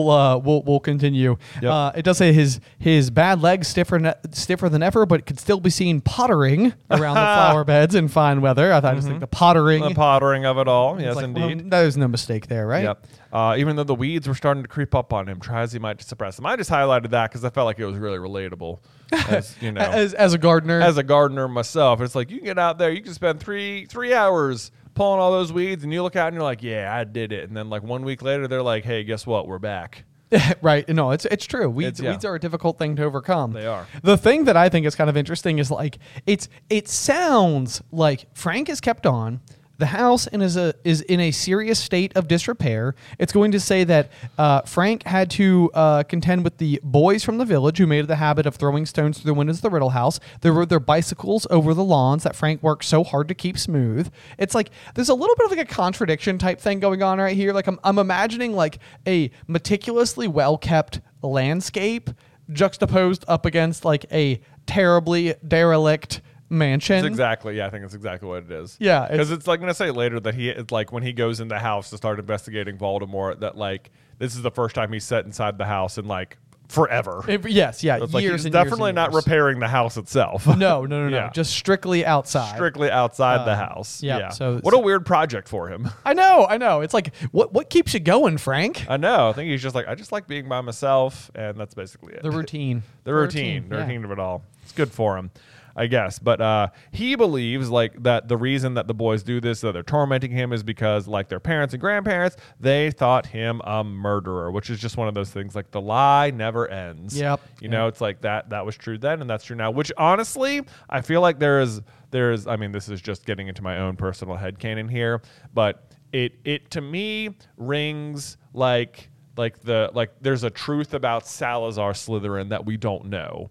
we'll continue. Yep. It does say his bad legs stiffer than ever, but could still be seen pottering around the flower beds in fine weather. I thought I just think the pottering of it all. Yes, like, indeed. Well, there's no mistake there, right? Yep. Even though the weeds were starting to creep up on him, try as he might to suppress them. I just highlighted that because I felt like it was really relatable. As you know, as a gardener, myself, it's like you can get out there, you can spend three hours pulling all those weeds, and you look out and you're like, yeah, I did it. And then like 1 week later, they're like, hey, guess what? We're back. Right. No, it's true. Weeds are a difficult thing to overcome. They are. The thing that I think is kind of interesting is like it sounds like Frank is kept on. The house is in a serious state of disrepair. It's going to say that Frank had to contend with the boys from the village who made the habit of throwing stones through the windows of the Riddle house. There were their bicycles over the lawns that Frank worked so hard to keep smooth. It's like there's a little bit of like a contradiction type thing going on right here. Like I'm imagining like a meticulously well-kept landscape juxtaposed up against like a terribly derelict mansion. I think it's exactly what it is. Yeah, because it's like going to say later that it's like when he goes in the house to start investigating Voldemort, that like this is the first time he's set inside the house in like forever. Yes, so it's like he's definitely not repairing the house itself. No, just strictly outside. Strictly outside the house. Yeah. Yeah. So what a weird project for him. I know. It's like what keeps you going, Frank? I know. I think he's just like, I just like being by myself, and that's basically it. The routine. The routine of it all. It's good for him, I guess. But he believes like that the reason that the boys do this, that they're tormenting him, is because like their parents and grandparents, they thought him a murderer, which is just one of those things like the lie never ends. Yep. You know, it's like that was true then and that's true now, which honestly, I feel like there's I mean, this is just getting into my own personal headcanon here, but it to me rings like there's a truth about Salazar Slytherin that we don't know.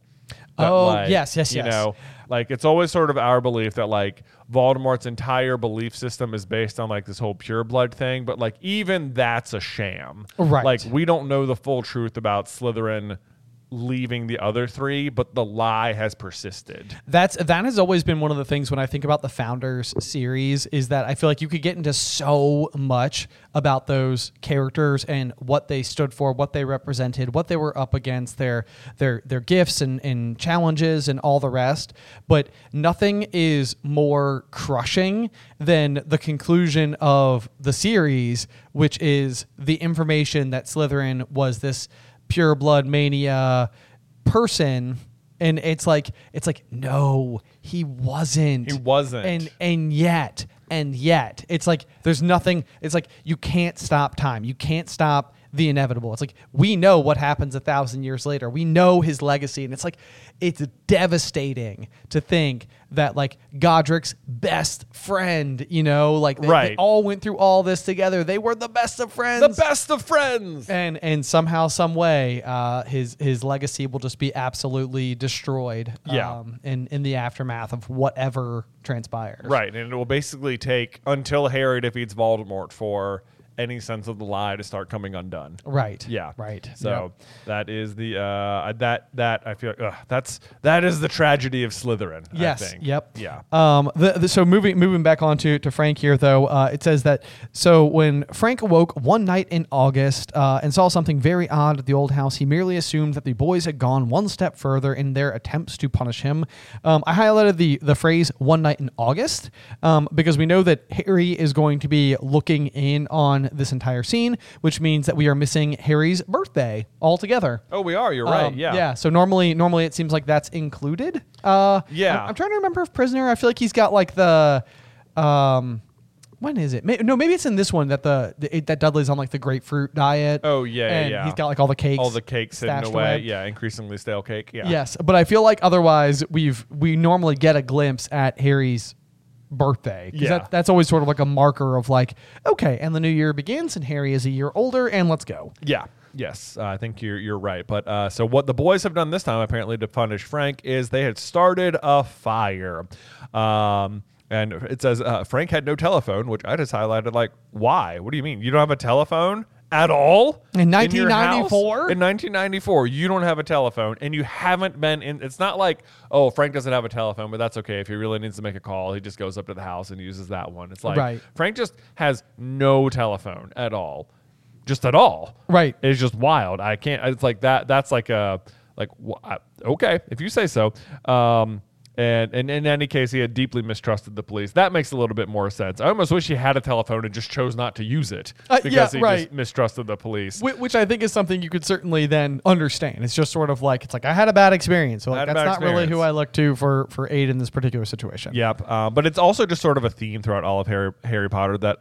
But yes. You know, like it's always sort of our belief that like Voldemort's entire belief system is based on like this whole pureblood thing, but like even that's a sham. Right. Like we don't know the full truth about Slytherin leaving the other three, but the lie has persisted. That has always been one of the things when I think about the Founders series, is that I feel like you could get into so much about those characters and what they stood for, what they represented, what they were up against, their gifts and challenges and all the rest. But nothing is more crushing than the conclusion of the series, which is the information that Slytherin was this pure blood mania person, and it's like no, he wasn't. And yet it's like there's nothing. It's like you can't stop time, you can't stop the inevitable. It's like we know what happens 1,000 years later, we know his legacy, and it's like it's devastating to think that like Godric's best friend, you know, like they all went through all this together. They were the best of friends. And somehow, some way, his legacy will just be absolutely destroyed. In the aftermath of whatever transpires. Right, and it will basically take until Harry defeats Voldemort for any sense of the lie to start coming undone. Right. Yeah. Right. So that is the that I feel that is the tragedy of Slytherin. Yes. I think. Yep. Yeah. So moving back on to Frank here, though, it says that so when Frank awoke one night in August and saw something very odd at the old house, he merely assumed that the boys had gone one step further in their attempts to punish him. I highlighted the phrase "one night in August" because we know that Harry is going to be looking in on this entire scene, which means that we are missing Harry's birthday altogether. Oh, we are. You're right. Yeah. Yeah. So normally it seems like that's included. I'm trying to remember if Prisoner, I feel like he's got like the when is it? Maybe it's in this one that that Dudley's on like the grapefruit diet. Oh yeah, and yeah. he's got like all the cakes. All the cakes hidden stashed away. Yeah, increasingly stale cake. Yeah. Yes, but I feel like otherwise we normally get a glimpse at Harry's birthday. Yeah. That's always sort of like a marker of like, okay, and the new year begins and Harry is a year older and let's go. Yeah. Yes, I think you're right. But so what the boys have done this time, apparently to punish Frank, is they had started a fire. And it says Frank had no telephone, which I just highlighted. Like, why? What do you mean? You don't have a telephone at all? In 1994? In 1994, you don't have a telephone, and you haven't been in. It's not like, oh, Frank doesn't have a telephone, but that's okay. If he really needs to make a call, he just goes up to the house and uses that one. It's like Right. Frank just has no telephone at all. Just at all. Right. It's just wild. I can't. It's like that. That's like okay, if you say so. And in any case, he had deeply mistrusted the police. That makes a little bit more sense. I almost wish he had a telephone and just chose not to use it because he just mistrusted the police. Which I think is something you could certainly then understand. It's just sort of like, it's like I had a bad experience. So like, that's not really who I look to for aid in this particular situation. Yep. But it's also just sort of a theme throughout all of Harry Potter that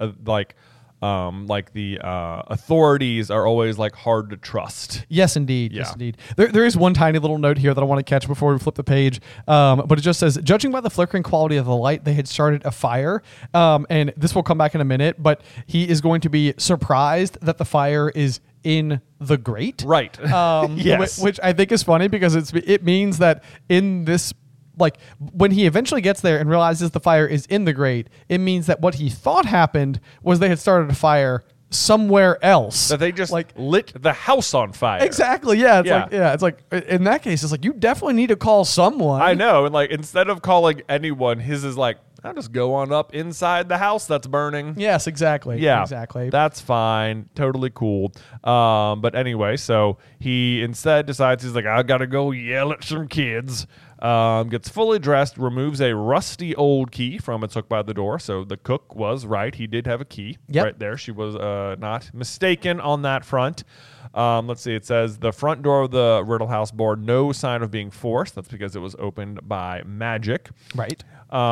the authorities are always like hard to trust. Yes, indeed. Yeah. Yes, indeed. There is one tiny little note here that I want to catch before we flip the page. But it just says, judging by the flickering quality of the light, they had started a fire. And this will come back in a minute, but he is going to be surprised that the fire is in the grate. Right. Yes. Which I think is funny because it means that in this, like when he eventually gets there and realizes the fire is in the grate, it means that what he thought happened was they had started a fire somewhere else. That they just lit the house on fire. Exactly. Yeah. It's like in that case, it's like you definitely need to call someone. I know. And like instead of calling anyone, his is like, I'll just go on up inside the house that's burning. Yes, exactly. Yeah, exactly. That's fine. Totally cool. But anyway, so he instead decides he's like, I gotta go yell at some kids. Gets fully dressed, removes a rusty old key from its hook by the door. So the cook was right. He did have a key right there. She was not mistaken on that front. Let's see. It says the front door of the Riddle House bore no sign of being forced. That's because it was opened by magic. Right.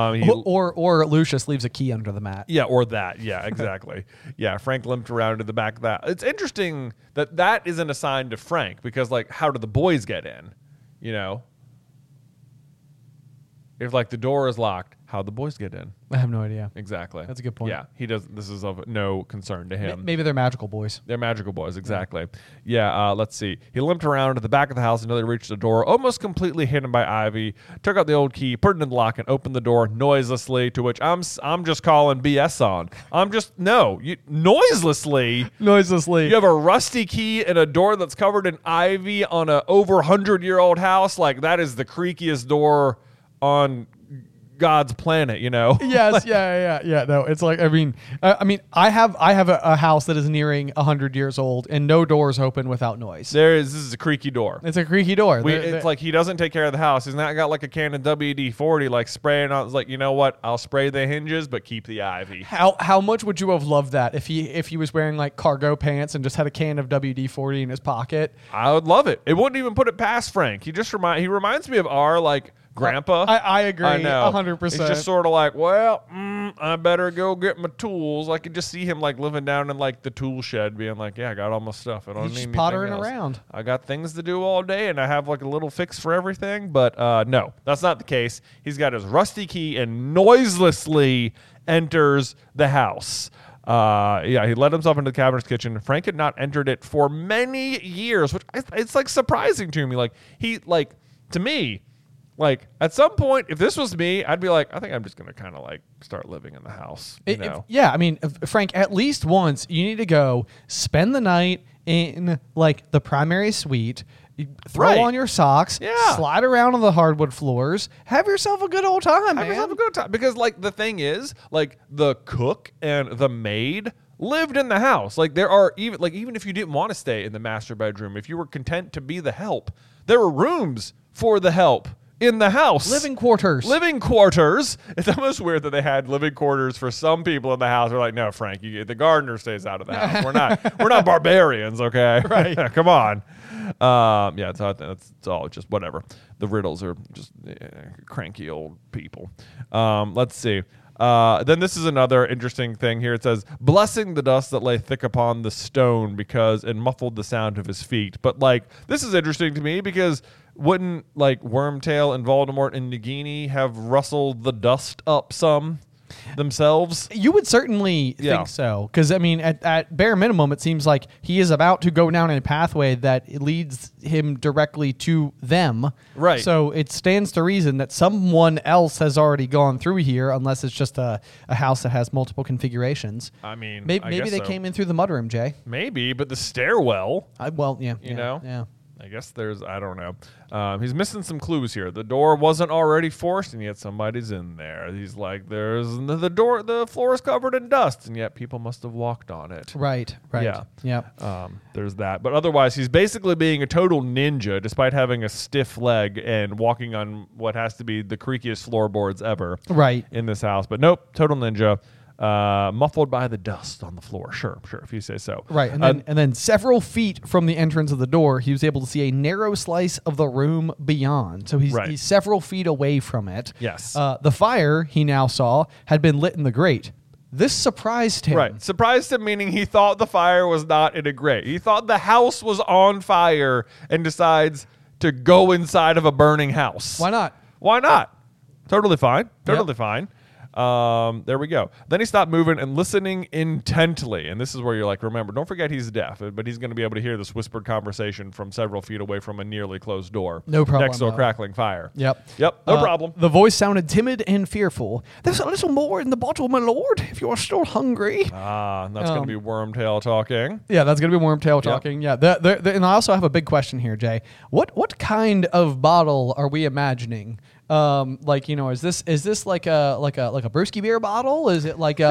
Or Lucius leaves a key under the mat. Yeah, or that. Yeah, exactly. Yeah, Frank limped around to the back of that. It's interesting that isn't assigned to Frank because, like, how do the boys get in? You know? If, like, the door is locked, how'd the boys get in? I have no idea. Exactly. That's a good point. Yeah, he does. This is of no concern to him. Maybe they're magical boys. They're magical boys, exactly. Yeah, let's see. He limped around to the back of the house until he reached the door, almost completely hidden by ivy, took out the old key, put it in the lock, and opened the door noiselessly, to which I'm just calling BS on. Noiselessly. Noiselessly. You have a rusty key and a door that's covered in ivy on a over 100-year-old house? Like, that is the creakiest door on God's planet, you know? Yes, yeah. No, it's like, I mean, I have a house that is nearing 100 years old and no doors open without noise. This is a creaky door. It's a creaky door. It's like he doesn't take care of the house. He's not got like a can of WD-40, like spraying on. It's like, you know what? I'll spray the hinges, but keep the ivy. How much would you have loved that if he was wearing like cargo pants and just had a can of WD-40 in his pocket? I would love it. It wouldn't even put it past Frank. He reminds me of our like grandpa. I agree. I know. 100%. It's just sort of like, well, I better go get my tools. I could just see him like living down in like the tool shed, being like, yeah, I got all my stuff. I don't need anything pottering else. around. I got things to do all day, and I have like a little fix for everything. But no, that's not the case. He's got his rusty key and noiselessly enters the house. He let himself into the cabinet's kitchen. Frank had not entered it for many years, which it's like surprising to me. Like to me. Like, at some point, if this was me, I'd be like, I think I'm just going to kind of, like, start living in the house, you know? Frank, at least once, you need to go spend the night in, like, the primary suite, throw on your socks, slide around on the hardwood floors, have yourself a good old time, man. Have yourself a good time. Because, like, the thing is, like, the cook and the maid lived in the house. Like, there are even if you didn't want to stay in the master bedroom, if you were content to be the help, there were rooms for the help in the house. Living quarters. It's almost weird that they had living quarters for some people in the house. They're like, no, Frank, the gardener stays out of the house. We're not barbarians, okay? Right. Come on. It's all just whatever. The Riddles are just cranky old people. Let's see. Then this is another interesting thing here. It says, blessing the dust that lay thick upon the stone because it muffled the sound of his feet. But like, this is interesting to me because wouldn't like Wormtail and Voldemort and Nagini have rustled the dust up some themselves? You would certainly think so, because I mean, at bare minimum, it seems like he is about to go down a pathway that leads him directly to them. Right. So it stands to reason that someone else has already gone through here, unless it's just a house that has multiple configurations. I mean, maybe they came in through the mudroom, Jay. Maybe, but the stairwell. You know? Yeah. I guess I don't know. He's missing some clues here. The door wasn't already forced, and yet somebody's in there. He's like, there's the floor is covered in dust, and yet people must have walked on it. Right. Yeah. Yep. There's that. But otherwise, he's basically being a total ninja, despite having a stiff leg and walking on what has to be the creakiest floorboards ever. Right. In this house. But nope, total ninja. Muffled by the dust on the floor. Sure, if you say so. Right, and then several feet from the entrance of the door, he was able to see a narrow slice of the room beyond. So he's several feet away from it. Yes. The fire he now saw had been lit in the grate. This surprised him. Right. Surprised him, meaning he thought the fire was not in a grate. He thought the house was on fire and decides to go inside of a burning house. Why not? Why not? Totally fine. Totally fine. There we go. Then he stopped moving and listening intently. And this is where you're like, remember, don't forget he's deaf, but he's going to be able to hear this whispered conversation from several feet away from a nearly closed door. No problem. Next to a crackling fire. Yep. No problem. The voice sounded timid and fearful. There's a little more in the bottle, my lord, if you are still hungry. That's going to be Wormtail talking. Yeah, that's going to be Wormtail talking. Yeah. And I also have a big question here, Jay. What kind of bottle are we imagining? Is this like a brewski beer bottle? Is it like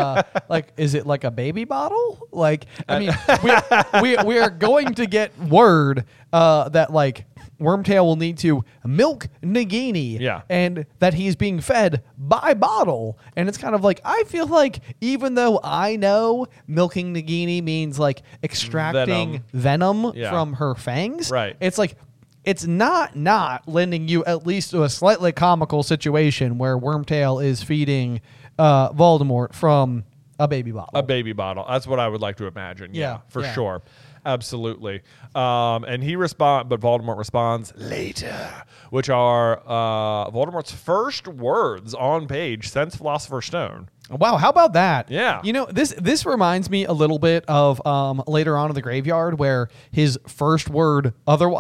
a baby bottle? Like, I mean, we are going to get word that like Wormtail will need to milk Nagini, and that he's being fed by bottle. And it's kind of like, I feel like even though I know milking Nagini means like extracting venom from her fangs, right? It's like, it's not lending you at least to a slightly comical situation where Wormtail is feeding Voldemort from a baby bottle. A baby bottle. That's what I would like to imagine. Yeah, for sure. Absolutely. And but Voldemort responds later, which are Voldemort's first words on page since Philosopher's Stone. Wow, how about that? Yeah. You know, this reminds me a little bit of later on in the graveyard where his first words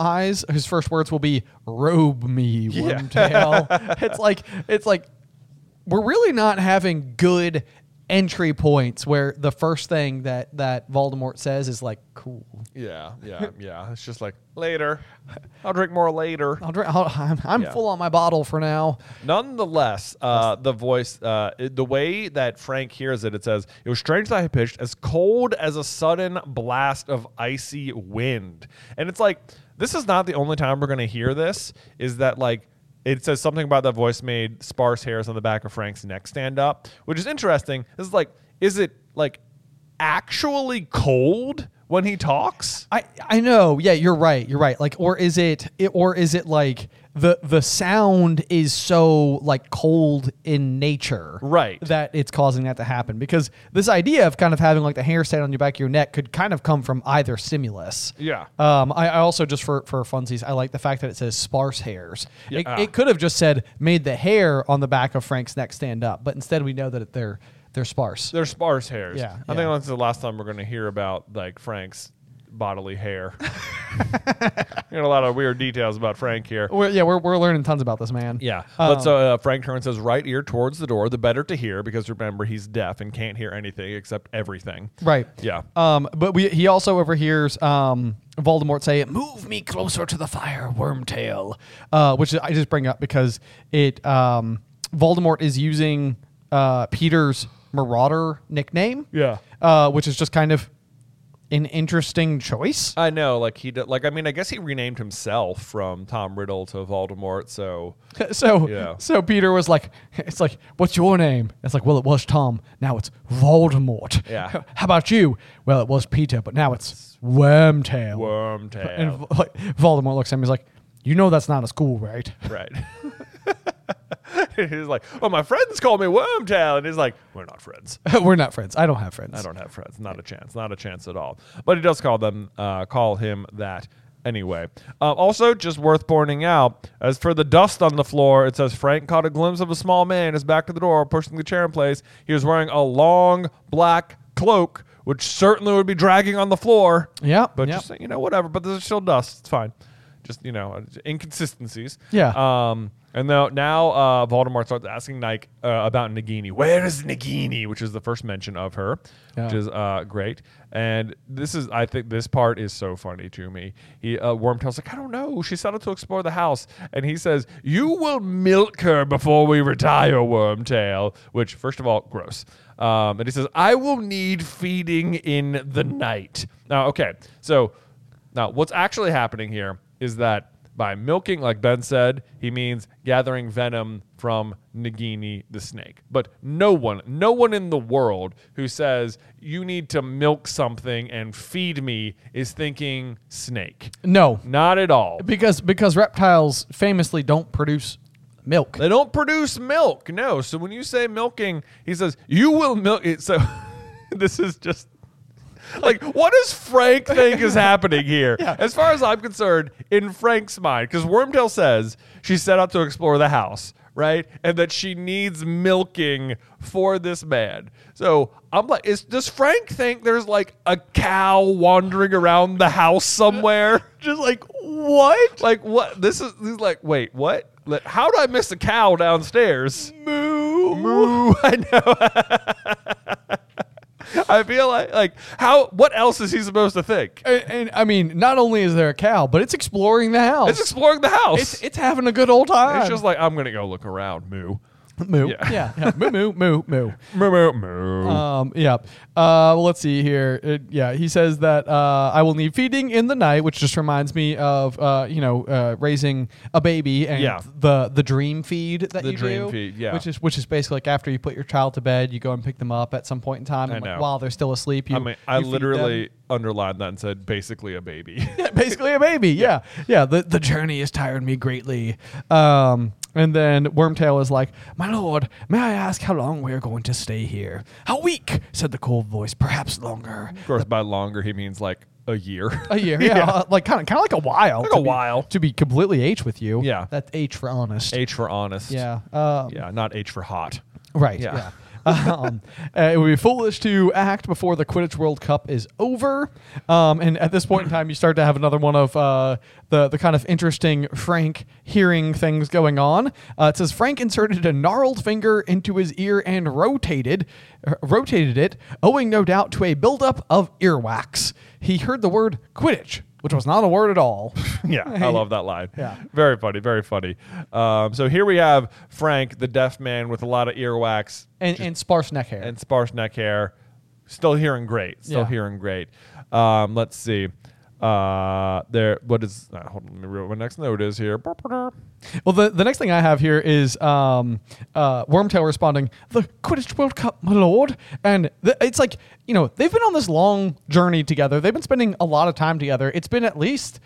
will be robe me, Wormtail. It's like we're really not having good entry points where the first thing that Voldemort says is like, cool. Yeah. It's just like, later. I'll drink more later. I'm full on my bottle for now. Nonetheless, the voice, the way that Frank hears it, it says, it was strange that I pitched as cold as a sudden blast of icy wind. And it's like, this is not the only time we're going to hear this, is that like, it says something about that voice made sparse hairs on the back of Frank's neck stand up, which is interesting. This is like, is it like actually cold when he talks? I know. Yeah, you're right. Like, or is it like the sound is so like cold in nature, right, that it's causing that to happen? Because this idea of kind of having like the hair stand on your back of your neck could kind of come from either stimulus. Yeah. I also, just for funsies, I like the fact that it says sparse hairs. Yeah. It could have just said made the hair on the back of Frank's neck stand up, but instead we know that they're sparse. They're sparse hairs. Yeah. I think that's the last time we're going to hear about like Frank's bodily hair. Got a lot of weird details about Frank here. We're learning tons about this man. Yeah. But so Frank turns his right ear towards the door, the better to hear, because remember, he's deaf and can't hear anything except everything. Right. Yeah. But he also overhears Voldemort say, "Move me closer to the fire, Wormtail," which I just bring up because Voldemort is using Peter's Marauder nickname. Yeah. Which is just kind of an interesting choice. I know, like I guess he renamed himself from Tom Riddle to Voldemort, so Peter was like, it's like, what's your name? It's like, well, it was Tom, now it's Voldemort. Yeah. How about you? Well, it was Peter, but now it's Wormtail. Wormtail. And Voldemort looks at him, he's like, you know that's not a school, right? Right. He's like, oh, my friends call me Wormtail. And he's like, we're not friends. We're not friends. I don't have friends. I don't have friends. Not a chance. Not a chance at all. But he does call him that anyway. Also, just worth pointing out, as for the dust on the floor, it says Frank caught a glimpse of a small man, his back to the door, pushing the chair in place. He was wearing a long black cloak, which certainly would be dragging on the floor. Yeah. But just, whatever. But there's still dust. It's fine. Just, inconsistencies. Yeah. And now Voldemort starts asking Nike about Nagini. Where is Nagini? Which is the first mention of her, which is great. And I think this part is so funny to me. Wormtail's like, I don't know. She set out to explore the house. And he says, you will milk her before we retire, Wormtail. Which, first of all, gross. And he says, I will need feeding in the night. Now, okay. So now what's actually happening here is that by milking, like Ben said, he means gathering venom from Nagini the snake. But no one in the world who says you need to milk something and feed me is thinking snake. No. Not at all. Because reptiles famously don't produce milk. They don't produce milk, no. So when you say milking, he says, you will milk it. So this is just... Like, what does Frank think is happening here? Yeah. As far as I'm concerned, in Frank's mind, because Wormtail says she set out to explore the house, right? And that she needs milking for this man. So I'm like, does Frank think there's like a cow wandering around the house somewhere? Just like, what? Like, what? He's like, wait, what? How did I miss a cow downstairs? Moo. I know. I feel like what else is he supposed to think? And I mean, not only is there a cow, but it's exploring the house. It's exploring the house. It's having a good old time. It's just like, I'm going to go look around. Moo. Moo. Yeah. Yeah. Moo, moo, moo, moo. Moo, moo, moo. Yeah. Well, let's see here. He says that I will need feeding in the night, which just reminds me of raising a baby and the dream feed that you do. The dream feed, yeah. Which is basically like after you put your child to bed, you go and pick them up at some point in time, and like, while they're still asleep, I literally underlined that and said basically a baby. Yeah, basically a baby. Yeah. The journey has tired me greatly. And then Wormtail is like, my lord, may I ask how long we're going to stay here? A week, said the cold voice, perhaps longer. Of course, by longer, he means like a year. A year, yeah. Like kind of like a while. Like a while. To be completely H with you. Yeah. That's H for honest. H for honest. Yeah. Not H for hot. Right, Yeah. It would be foolish to act before the Quidditch World Cup is over. And at this point in time, you start to have another one of the kind of interesting Frank hearing things going on. It says, Frank inserted a gnarled finger into his ear and rotated it, owing no doubt to a buildup of earwax. He heard the word Quidditch, which was not a word at all. Yeah, I love that line. Yeah. Very funny, very funny. So here we have Frank, the deaf man with a lot of earwax. And sparse neck hair. And sparse neck hair. Still hearing great. Hearing great. Let's see. Hold on, let me read what my next note is here. Well, the next thing I have here is Wormtail responding, the Quidditch World Cup, my lord. And it's like, they've been on this long journey together. They've been spending a lot of time together. It's been at least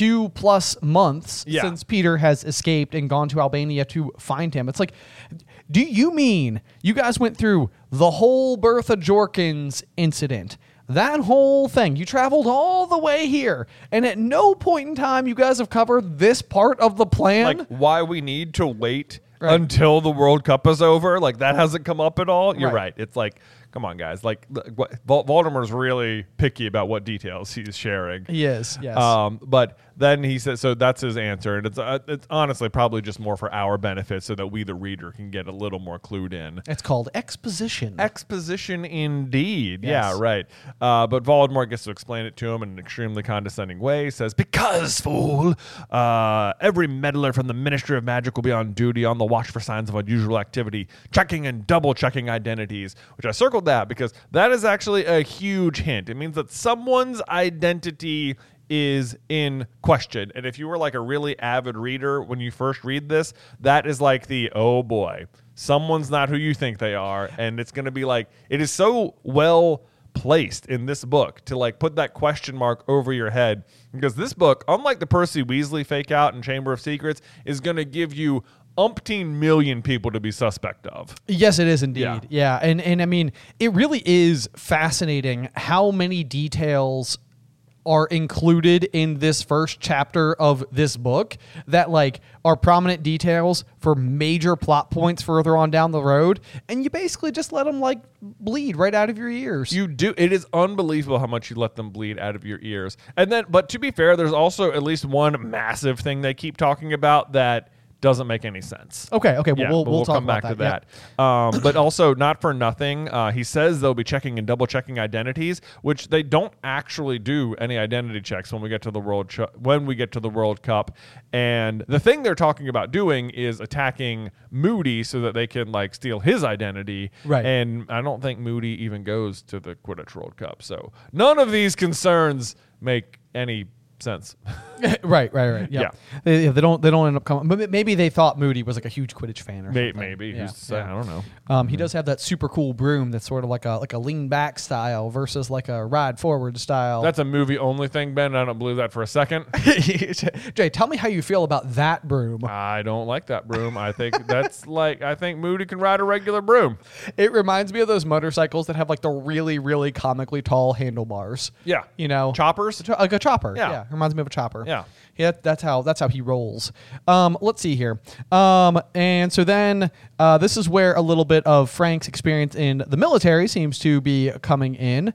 2+ months since Peter has escaped and gone to Albania to find him. It's like, do you mean you guys went through the whole Bertha Jorkins incident? That whole thing. You traveled all the way here, and at no point in time you guys have covered this part of the plan? Like, why we need to wait until the World Cup is over? Like, that hasn't come up at all? You're right. It's like, come on, guys. Like, Voldemort's really picky about what details he's sharing. He is, yes. But then he says, so that's his answer. And it's honestly probably just more for our benefit so that we, the reader, can get a little more clued in. It's called exposition. Exposition indeed. Yes. Yeah, right. But Voldemort gets to explain it to him in an extremely condescending way. He says, because, fool, every meddler from the Ministry of Magic will be on duty on the watch for signs of unusual activity, checking and double-checking identities, which I circled that because that is actually a huge hint. It means that someone's identity is in question. And if you were like a really avid reader when you first read this, that is like oh boy, someone's not who you think they are. And it's going to be like, it is so well placed in this book to like put that question mark over your head, because this book, unlike the Percy Weasley fake out in Chamber of Secrets, is going to give you umpteen million people to be suspect of. Yes, it is indeed. Yeah. Yeah. And I mean, it really is fascinating how many details are included in this first chapter of this book that like are prominent details for major plot points further on down the road, and you basically just let them like bleed right out of your ears. You do. It is unbelievable how much you let them bleed out of your ears. And then, but to be fair, there's also at least one massive thing they keep talking about that doesn't make any sense. Okay. Well, Yeah, we'll but talk come back about to that. But also, not for nothing, he says they'll be checking and double checking identities, which they don't actually do any identity checks when we get to the World Cup. And the thing they're talking about doing is attacking Moody so that they can like steal his identity. Right. And I don't think Moody even goes to the Quidditch World Cup. So none of these concerns make any sense. Right. Yep. Yeah. They don't end up coming. But maybe they thought Moody was like a huge Quidditch fan or something. Maybe. Yeah, Who's to say? I don't know. He does have that super cool broom that's sort of like a lean back style versus like a ride forward style. That's a movie only thing, Ben. I don't believe that for a second. Jay, tell me how you feel about that broom. I don't like that broom. I think that's like, I think Moody can ride a regular broom. It reminds me of those motorcycles that have like the really, really comically tall handlebars. Yeah. You know, Choppers? like a chopper. Yeah. Reminds me of a chopper. Yeah. That's how he rolls. Let's see here. And so then this is where a little bit of Frank's experience in the military seems to be coming in,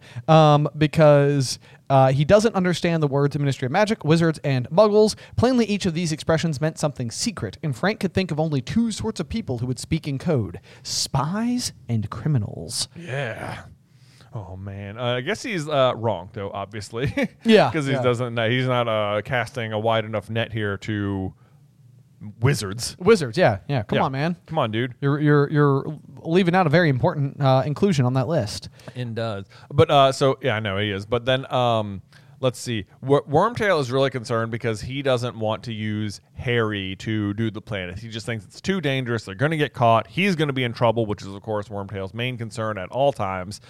because he doesn't understand the words of Ministry of Magic, wizards, and muggles. Plainly, each of these expressions meant something secret, and Frank could think of only two sorts of people who would speak in code: spies and criminals. Yeah. Oh man, I guess he's wrong though. Obviously, Yeah, because yeah. He's not casting a wide enough net here to wizards. Wizards, yeah. Come Yeah. on, man. Come on, dude. You're leaving out a very important inclusion on that list. It does. But so yeah, I know he is. But then let's see. Wormtail is really concerned because he doesn't want to use Harry to do the plan. He just thinks it's too dangerous. They're going to get caught. He's going to be in trouble, which is, of course, Wormtail's main concern at all times.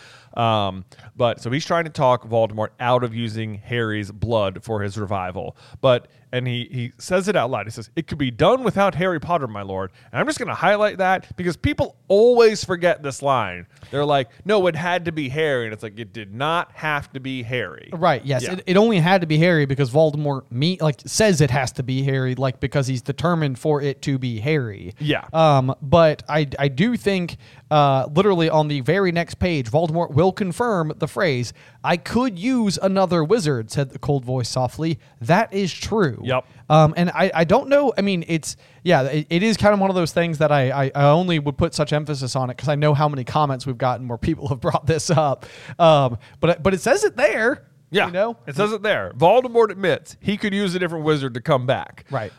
But so he's trying to talk Voldemort out of using Harry's blood for his revival. And he says it out loud. He says, "It could be done without Harry Potter, my lord." And I'm just going to highlight that because people always forget this line. They're like, no, it had to be Harry. And it's like, it did not have to be Harry. Right, yes. Yeah. It only had to be Harry because Voldemort says it has to be Harry, like because he's determined for it to be Harry. Yeah. But I do think literally on the very next page, Voldemort will confirm the phrase, "I could use another wizard," said the cold voice softly. That is true. Yep. And I don't know. I mean, it is kind of one of those things that I only would put such emphasis on it because I know how many comments we've gotten where people have brought this up. But it says it there. Yeah, You know? it says it there. Voldemort admits he could use a different wizard to come back. Right.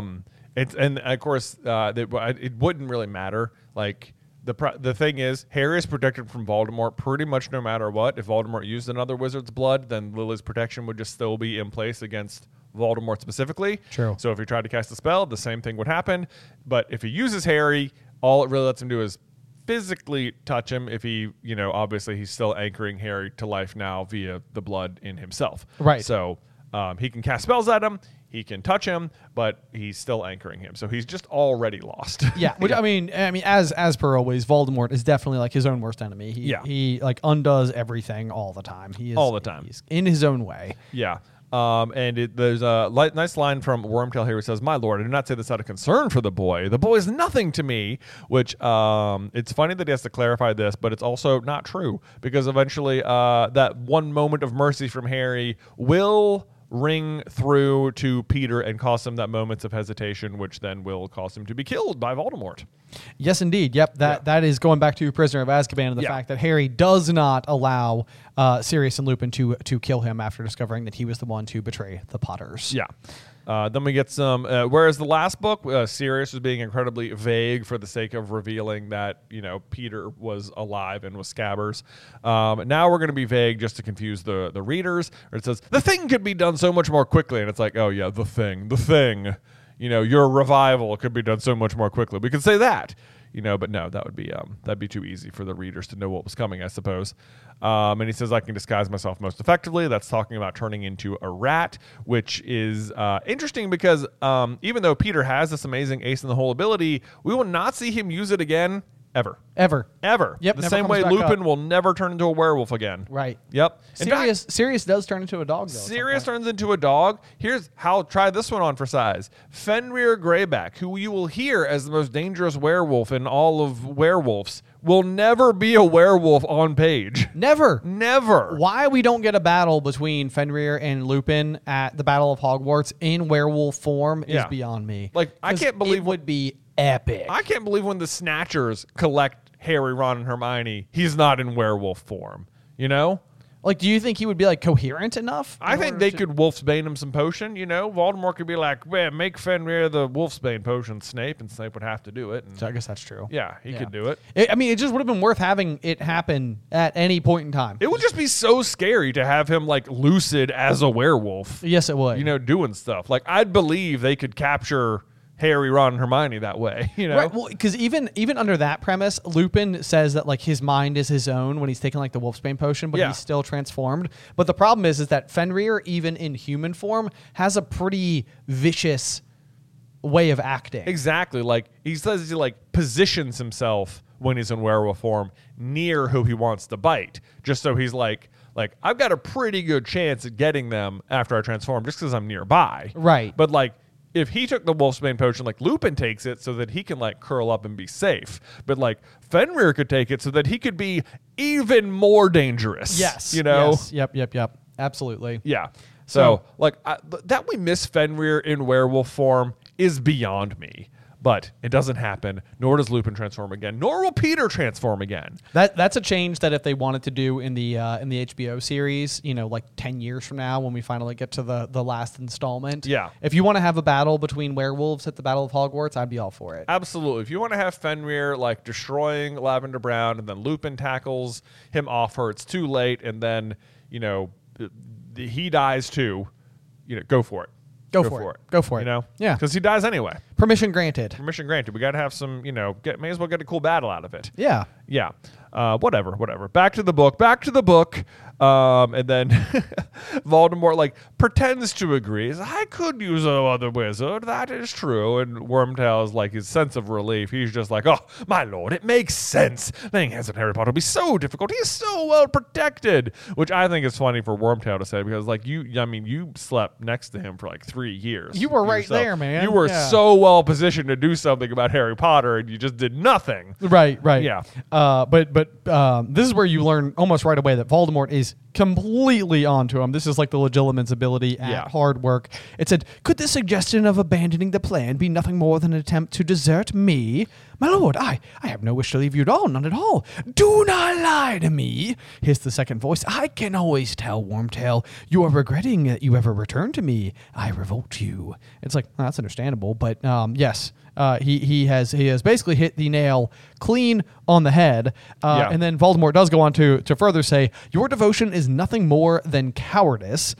And of course, it wouldn't really matter. Like the thing is, Harry is protected from Voldemort pretty much no matter what. If Voldemort used another wizard's blood, then Lily's protection would just still be in place against Voldemort specifically. True. So if he tried to cast a spell, the same thing would happen. But if he uses Harry, all it really lets him do is physically touch him. If he, obviously he's still anchoring Harry to life now via the blood in himself. Right. So he can cast spells at him. He can touch him, but he's still anchoring him. So he's just already lost. Yeah, which, I mean, as per always, Voldemort is definitely like his own worst enemy. He like undoes everything all the time. He is All the time. He's in his own way. Yeah. There's a nice line from Wormtail here. He says, "My lord, I do not say this out of concern for the boy. The boy is nothing to me," which it's funny that he has to clarify this, but it's also not true because eventually that one moment of mercy from Harry will ring through to Peter and cause him that moments of hesitation, which then will cause him to be killed by Voldemort. Yes, indeed. Yep, that is going back to Prisoner of Azkaban and the fact that Harry does not allow Sirius and Lupin to kill him after discovering that he was the one to betray the Potters. Yeah. Then we get some, whereas the last book, Sirius was being incredibly vague for the sake of revealing that, Peter was alive and was Scabbers. Now we're going to be vague just to confuse the readers. Or it says, the thing could be done so much more quickly. And it's like, oh yeah, the thing. Your revival could be done so much more quickly. We could say that. but no, that'd be too easy for the readers to know what was coming, I suppose. And he says, I can disguise myself most effectively. That's talking about turning into a rat, which is interesting because even though Peter has this amazing ace in the hole ability, we will not see him use it again ever. Yep. The same way Lupin will never turn into a werewolf again. Right. Yep. Sirius does turn into a dog, though. Sirius turns into a dog. Try this one on for size. Fenrir Greyback, who you will hear as the most dangerous werewolf in all of werewolves, will never be a werewolf on page. Never. Why we don't get a battle between Fenrir and Lupin at the Battle of Hogwarts in werewolf form is beyond me. Like, I can't believe it would be epic. I can't believe when the Snatchers collect Harry, Ron, and Hermione, he's not in werewolf form, Like, do you think he would be, like, coherent enough? I think they could Wolfsbane him some potion, Voldemort could be like, well, make Fenrir the Wolfsbane potion, Snape, and Snape would have to do it. And So I guess that's true. yeah, he could do it. It just would have been worth having it happen at any point in time. It would just be so scary to have him, like, lucid as a werewolf. Yes, it would. Doing stuff. Like, I'd believe they could capture Harry, Ron, and Hermione that way, Right, well, because even under that premise, Lupin says that, like, his mind is his own when he's taking, like, the Wolfsbane potion, but he's still transformed. But the problem is that Fenrir, even in human form, has a pretty vicious way of acting. Exactly. Like, he says he, like, positions himself when he's in werewolf form near who he wants to bite, just so he's like, I've got a pretty good chance at getting them after I transform just because I'm nearby. Right. But, like, if he took the Wolfsbane potion, like, Lupin takes it so that he can, like, curl up and be safe. But, like, Fenrir could take it so that he could be even more dangerous. Yes. Yes. Yep. Absolutely. Yeah. So that we miss Fenrir in werewolf form is beyond me. But it doesn't happen, nor does Lupin transform again, nor will Peter transform again. That's a change that if they wanted to do in the HBO series, like 10 years from now when we finally get to the last installment. Yeah. If you want to have a battle between werewolves at the Battle of Hogwarts, I'd be all for it. Absolutely. If you want to have Fenrir, like, destroying Lavender Brown, and then Lupin tackles him off her, it's too late, and then, he dies too, go for it. Go for it. Yeah. Because he dies anyway. Permission granted. We got to have some, may as well get a cool battle out of it. Yeah. Yeah. Whatever. Back to the book. And then Voldemort, like, pretends to agree. I could use another wizard. That is true. And Wormtail's, like, his sense of relief. He's just like, oh, my lord, it makes sense. Laying hands on Harry Potter will be so difficult. He is so well protected. Which I think is funny for Wormtail to say because, like, you slept next to him for, like, 3 years. You were right there, man. You were so well positioned to do something about Harry Potter, and you just did nothing. Right. Yeah. But this is where you learn almost right away that Voldemort is completely onto him. This is like the Legilimens ability at hard work. It said, could the suggestion of abandoning the plan be nothing more than an attempt to desert me? My lord, I have no wish to leave you at all, none at all. Do not lie to me. Here's the second voice. I can always tell, Wormtail, you are regretting that you ever returned to me. I revolt you. It's like, well, that's understandable, but yes. He has basically hit the nail clean on the head. And then Voldemort does go on to further say, your devotion is nothing more than cowardice.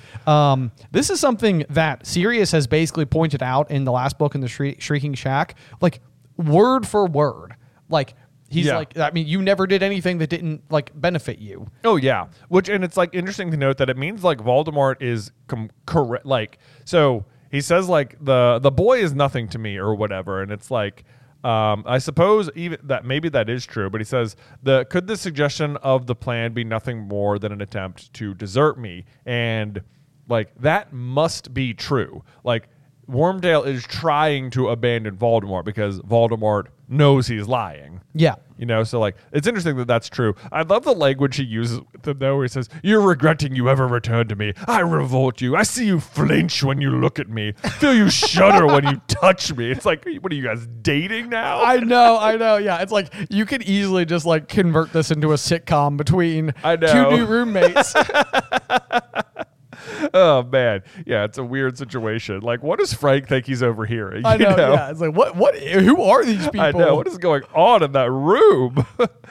This is something that Sirius has basically pointed out in the last book in the Shrieking Shack, like word for word. Like, he's like, I mean, you never did anything that didn't, like, benefit you. Oh, yeah. And it's, like, interesting to note that it means, like, Voldemort is correct. Like, so he says, like, the boy is nothing to me or whatever. And it's like, I suppose even that maybe that is true, but he says, could the suggestion of the plan be nothing more than an attempt to desert me? And, like, that must be true. Like, Wormtail is trying to abandon Voldemort because Voldemort knows he's lying. Yeah. So, like, it's interesting that that's true. I love the language he uses with them, though, where he says, you're regretting you ever returned to me. I revolt you. I see you flinch when you look at me. Feel you shudder when you touch me. It's like, what are you guys dating now? I know. Yeah. It's like, you could easily just, like, convert this into a sitcom between two new roommates. Oh man, yeah, it's a weird situation. Like, what does Frank think he's overhearing? I know, yeah. It's like, what? Who are these people? I know, what is going on in that room?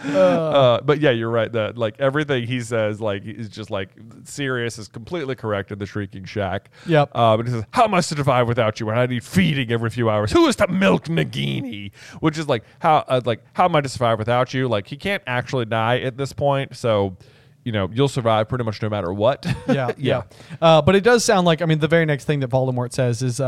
But yeah, you're right. That like everything he says, like is just like Sirius is completely correct in the Shrieking Shack. Yep. But he says, "How am I to survive without you? And I need feeding every few hours. Who is to milk Nagini?" Which is like how am I to survive without you? Like he can't actually die at this point, so. You know, you'll survive pretty much no matter what. Yeah. But it does sound like, I mean, the very next thing that Voldemort says is,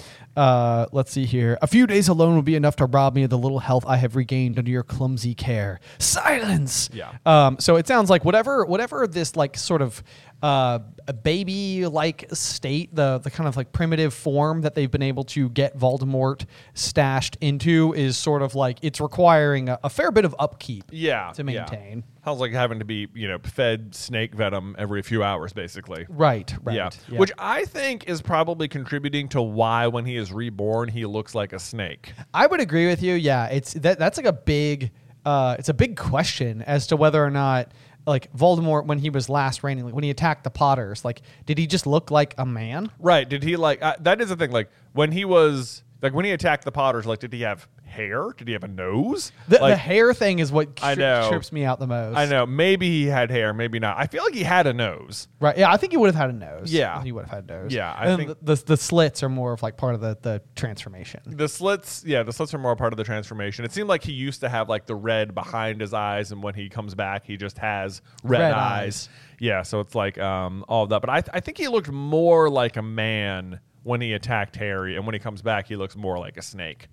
let's see here. A few days alone will be enough to rob me of the little health I have regained under your clumsy care. Silence! Yeah. So it sounds like whatever this like sort of a baby-like state, the kind of like primitive form that they've been able to get Voldemort stashed into is sort of like it's requiring a fair bit of upkeep to maintain. Sounds like having to be, fed snake venom every few hours, basically. Right. Yeah. Which I think is probably contributing to why when he is reborn, he looks like a snake. I would agree with you. Yeah. That's like a big, it's a big question as to whether or not like Voldemort, when he was last reigning, like when he attacked the Potters, like, did he just look like a man? Right. Did he that is the thing. Like when he attacked the Potters, like, did he have hair? Did he have a nose? The hair thing is what I know trips me out the most. I know. Maybe he had hair, maybe not. I feel like he had a nose. Right. Yeah, I think he would have had a nose. Yeah. He would have had a nose. Yeah, I think the slits are more of like part of the transformation. The slits are more part of the transformation. It seemed like he used to have like the red behind his eyes, and when he comes back, he just has red eyes. Yeah, so it's like all of that. But I think he looked more like a man when he attacked Harry, and when he comes back, he looks more like a snake.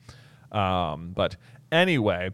But anyway,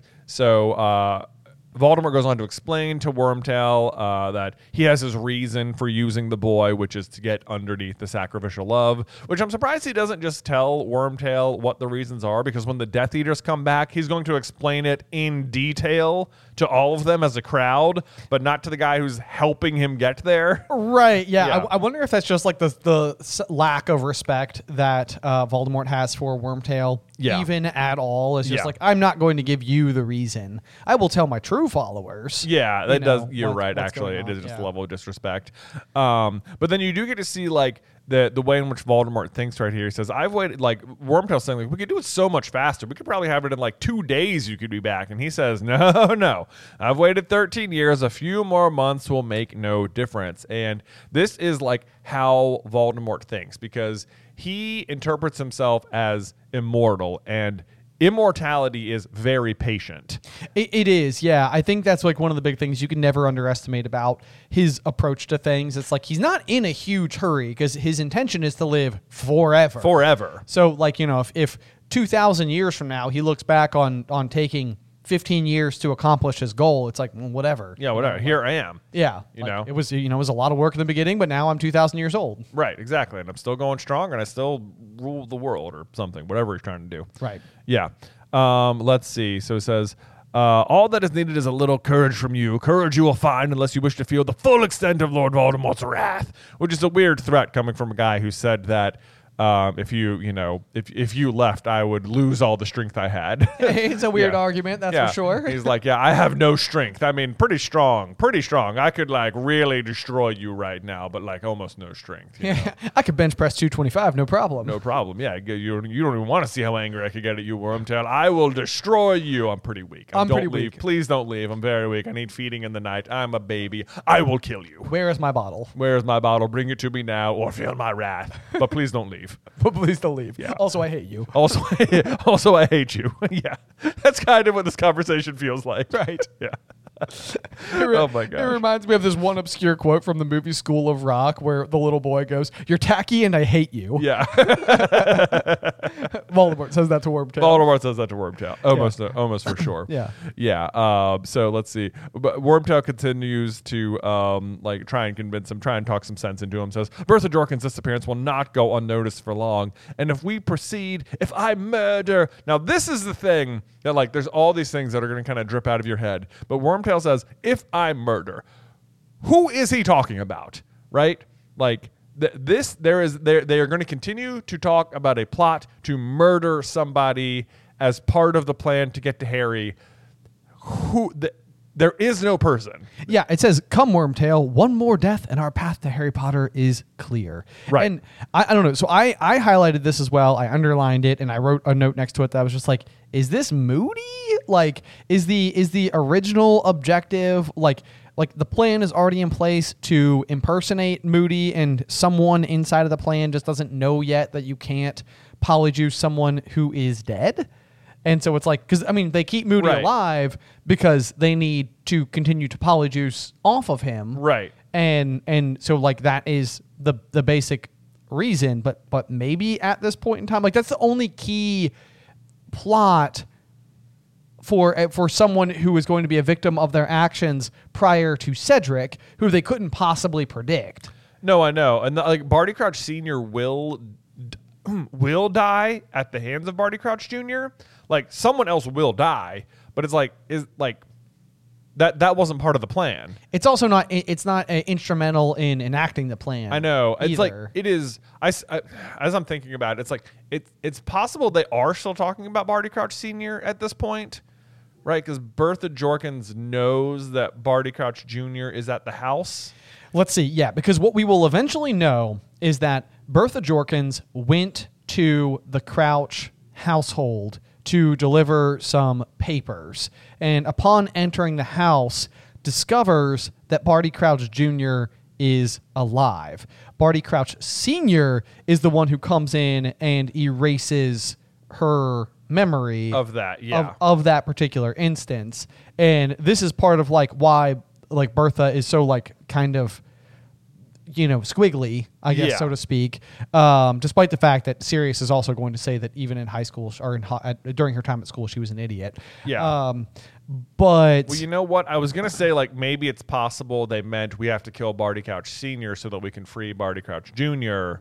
so Voldemort goes on to explain to Wormtail that he has his reason for using the boy, which is to get underneath the sacrificial love, which I'm surprised he doesn't just tell Wormtail what the reasons are, because when the Death Eaters come back, he's going to explain it in detail to all of them as a crowd, but not to the guy who's helping him get there. Right, yeah. I wonder if that's just like the lack of respect that Voldemort has for Wormtail, even at all. It's just like, I'm not going to give you the reason. I will tell my true followers. Yeah, that does. You're right. Actually, it is just a level of disrespect. But then you do get to see like the way in which Voldemort thinks right here. He says, "I've waited." Like Wormtail's saying, like, we could do it so much faster. We could probably have it in like 2 days. You could be back. And he says, "No. I've waited 13 years. A few more months will make no difference." And this is like how Voldemort thinks, because he interprets himself as immortal, and immortality is very patient. It is, yeah. I think that's like one of the big things you can never underestimate about his approach to things. It's like he's not in a huge hurry because his intention is to live forever. So like, if 2,000 years from now he looks back on taking 15 years to accomplish his goal, it's like, well, whatever. Yeah, whatever. Here I am. Yeah. It was it was a lot of work in the beginning, but now I'm 2,000 years old. Right, exactly. And I'm still going strong, and I still rule the world or something, whatever he's trying to do. Right. Yeah. Let's see. So it says, all that is needed is a little courage from you. Courage you will find unless you wish to feel the full extent of Lord Voldemort's wrath, which is a weird threat coming from a guy who said that if you left, I would lose all the strength I had. It's a weird argument, that's for sure. He's like, I have no strength. I mean, pretty strong. I could like really destroy you right now, but like almost no strength. You know? I could bench press 225, no problem. No problem. Yeah, you don't even want to see how angry I could get at you, Wormtail. I will destroy you. I'm pretty weak. I'm pretty weak. Weak. Please don't leave. I'm very weak. I need feeding in the night. I'm a baby. I will kill you. Where is my bottle? Where is my bottle? Bring it to me now, or feel my wrath. But please don't leave. But please don't leave. Yeah. Also, I hate you. Also, I hate you. Yeah. That's kind of what this conversation feels like. Right. Yeah. Oh my god! It reminds me of this one obscure quote from the movie School of Rock where the little boy goes, "You're tacky and I hate you." Yeah. Voldemort says that to Wormtail. Almost for sure. Yeah. Yeah. So let's see. But Wormtail continues to try and convince him, try and talk some sense into him. Says Bertha Jorkins' disappearance will not go unnoticed for long, and if I murder. Now this is the thing that like there's all these things that are going to kind of drip out of your head, but Wormtail says, if I murder, who is he talking about? Right? Like they are going to continue to talk about a plot to murder somebody as part of the plan to get to Harry. There is no person. Yeah, it says, "Come, Wormtail, one more death and our path to Harry Potter is clear." Right. And I don't know. So I highlighted this as well. I underlined it and I wrote a note next to it that was just like, is this Moody? Like, is the original objective like the plan is already in place to impersonate Moody, and someone inside of the plan just doesn't know yet that you can't polyjuice someone who is dead? And so it's like, because, I mean, they keep Moody alive because they need to continue to polyjuice off of him. Right. And so, like, that is the basic reason. But maybe at this point in time, like, that's the only key plot for someone who is going to be a victim of their actions prior to Cedric, who they couldn't possibly predict. No, I know. And like Barty Crouch Sr. will die at the hands of Barty Crouch Jr. Like, someone else will die, but it's like that wasn't part of the plan. It's also not. It's not instrumental in enacting the plan. I know. It's like either. it is. As I'm thinking about it, it's like it's possible they are still talking about Barty Crouch Sr. at this point, right? Because Bertha Jorkins knows that Barty Crouch Jr. is at the house. Let's see. Yeah, because what we will eventually know is that Bertha Jorkins went to the Crouch household to deliver some papers, and upon entering the house, discovers that Barty Crouch Jr. is alive. Barty Crouch Sr. is the one who comes in and erases her memory Of that, yeah. of that particular instance. And this is part of like why like Bertha is so like kind of, you know, squiggly, I guess, Yeah. so to speak. Despite the fact that Sirius is also going to say that even in high school or during her time at school, she was an idiot. Yeah. But Well, you know what? I was going to say, like, maybe it's possible they meant we have to kill Barty Crouch Sr. so that we can free Barty Crouch Jr.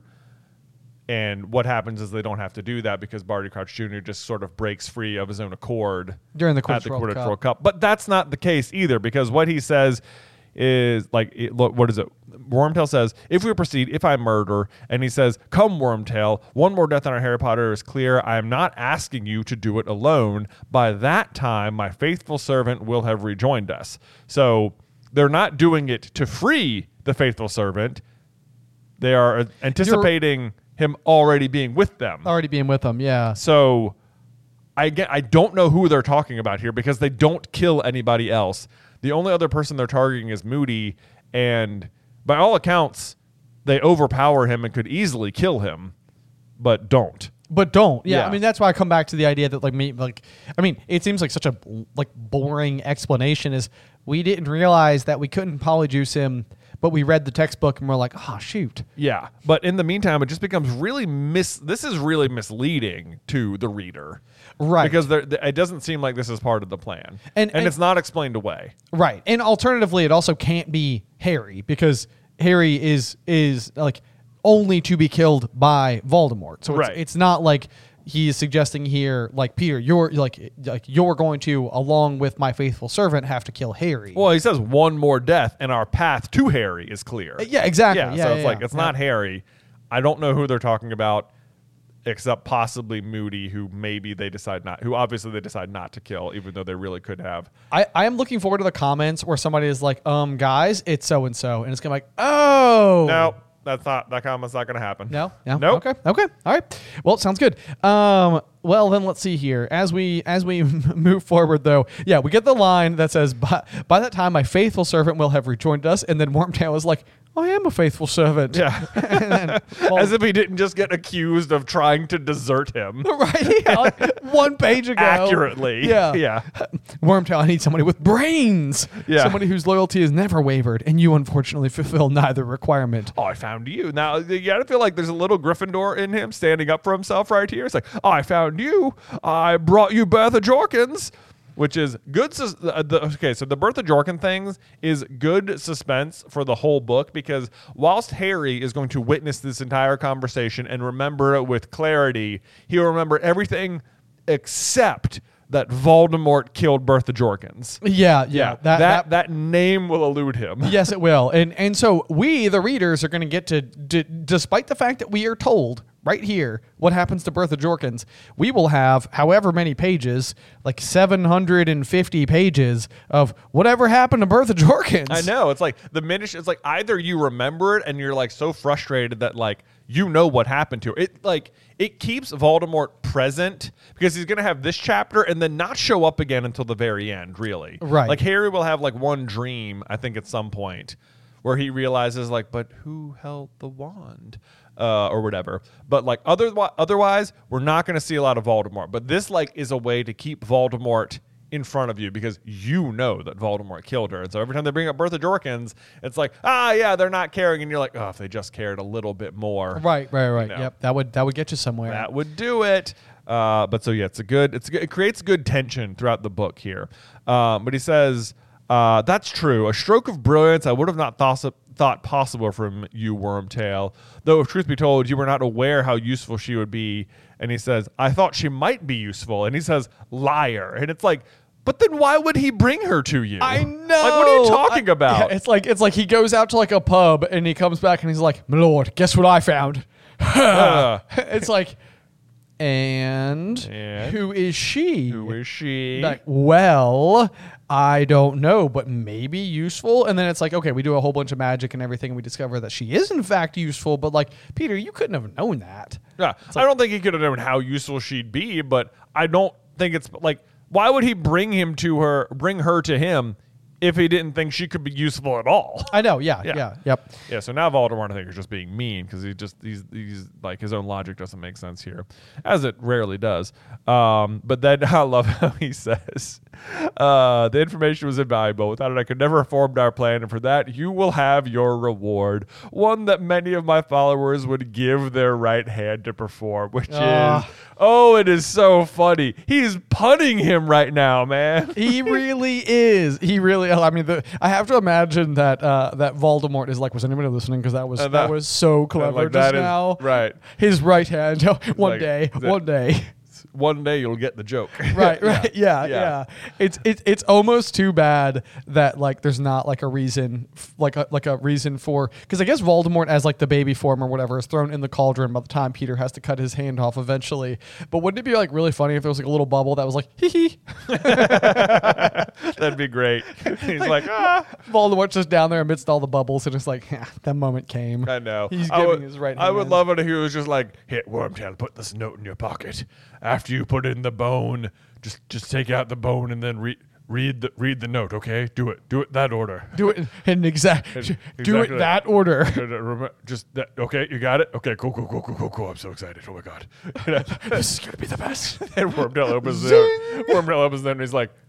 And what happens is they don't have to do that because Barty Crouch Jr. just sort of breaks free of his own accord during the at the Quidditch Quidditch World World Cup. Cup. But that's not the case either, because what he says is, like, look, what is it? Wormtail says, "If we proceed, if I murder," and he says, "Come, Wormtail, one more death on our Harry Potter is clear. I am not asking you to do it alone. By that time, my faithful servant will have rejoined us." So they're not doing it to free the faithful servant. They are anticipating him already being with them. Already being with them, yeah. So I don't know who they're talking about here because they don't kill anybody else. The only other person they're targeting is Moody, and by all accounts, they overpower him and could easily kill him, but don't. But don't. Yeah, Yeah. I mean, that's why I come back to the idea that, it seems like such a, boring explanation is we didn't realize that we couldn't polyjuice him, but we read the textbook and we're like, oh, shoot. Yeah, but in the meantime, it just becomes really this is really misleading to the reader. Right. Because it doesn't seem like this is part of the plan. And it's not explained away. Right. And alternatively, it also can't be Harry because Harry is like only to be killed by Voldemort. So it's not like he is suggesting here, like, Peter, you're you're going to, along with my faithful servant, have to kill Harry. Well, he says one more death and our path to Harry is clear. Yeah, exactly. Yeah, so it's like, it's not Harry. I don't know who they're talking about except possibly Moody, who obviously they decide not to kill, even though they really could have. I am looking forward to the comments where somebody is like, guys, it's so-and-so. And it's going to be like, oh. No. That comment's not going to happen. No. Nope. Okay. All right. Well, it sounds good. Well, then let's see here. As we move forward, though, yeah, we get the line that says, "By that time, my faithful servant will have rejoined us." And then Wormtail is like, "I am a faithful servant." Yeah. And then, As if he didn't just get accused of trying to desert him. right? Yeah, like 1 page ago, Accurately. Yeah. Yeah. Wormtail, I need somebody with brains. Yeah. Somebody whose loyalty has never wavered, and you unfortunately fulfill neither requirement. Oh, I found you. Now, you gotta feel like there's a little Gryffindor in him standing up for himself right here. It's like, oh, I found you. I brought you Bertha Jorkins, which is good. So the Bertha Jorkins things is good suspense for the whole book, because whilst Harry is going to witness this entire conversation and remember it with clarity, he'll remember everything except that Voldemort killed Bertha Jorkins. Yeah. That name will elude him. Yes, it will. And so we, the readers, are going to get to, despite the fact that we are told right here, what happens to Bertha Jorkins, we will have however many pages, like 750 pages of whatever happened to Bertha Jorkins. I know. It's like the minute it's like either you remember it and you're like so frustrated that like you know what happened to her. It like it keeps Voldemort present because he's gonna have this chapter and then not show up again until the very end, really. Right. Like Harry will have like one dream, I think, at some point where he realizes like, but who held the wand? Or whatever. But like otherwise, we're not gonna see a lot of Voldemort. But this like is a way to keep Voldemort in front of you because you know that Voldemort killed her. And so every time they bring up Bertha Jorkins, it's like, yeah, they're not caring. And you're like, if they just cared a little bit more. Right. You know, Yep. That would get you somewhere. that would do it. But so yeah, it creates good tension throughout the book here. But he says, that's true. A stroke of brilliance I would have not thought possible from you, Wormtail. Though, if truth be told, you were not aware how useful she would be. And he says, I thought she might be useful. And he says, liar. And it's like, but then why would he bring her to you? I know. Like, what are you talking about? Yeah, it's like he goes out to like a pub and he comes back and he's like, my lord, guess what I found? It's like, and who is she? Who is she? Like, well, I don't know, but maybe useful. And then it's like, okay, we do a whole bunch of magic and everything, and we discover that she is in fact useful. But like, Peter, you couldn't have known that. Yeah, I don't think he could have known how useful she'd be, but I don't think it's like, why would he bring her to him if he didn't think she could be useful at all? I know. Yeah. Yep. Yeah, so now Voldemort, I think, is just being mean because he's like his own logic doesn't make sense here, as it rarely does. But then I love how he says, the information was invaluable. Without it, I could never have formed our plan, and for that, you will have your reward, one that many of my followers would give their right hand to perform, which is, it is so funny. He's punning him right now, man. He really is. I mean, I have to imagine that that Voldemort is like, was anybody listening? Because that was so clever like, just now. Right. His right hand. One day. One day you'll get the joke. Right. Yeah. It's almost too bad that like there's not like a reason like a reason for, because I guess Voldemort as like the baby form or whatever is thrown in the cauldron by the time Peter has to cut his hand off eventually. But wouldn't it be like really funny if there was like a little bubble that was like hee hee? That'd be great. He's like Voldemort's just down there amidst all the bubbles and it's like, that moment came. I know. He's giving his right hand. I would love it if he was just like, here, Wormtail, put this note in your pocket. After you put it in the bone, just take out the bone and then read the note, okay? Do it that order. Do it in do it that order. Just that, okay, you got it? Okay, cool. I'm so excited. Oh my god. This is gonna be the best. And Wormtail opens it and he's like,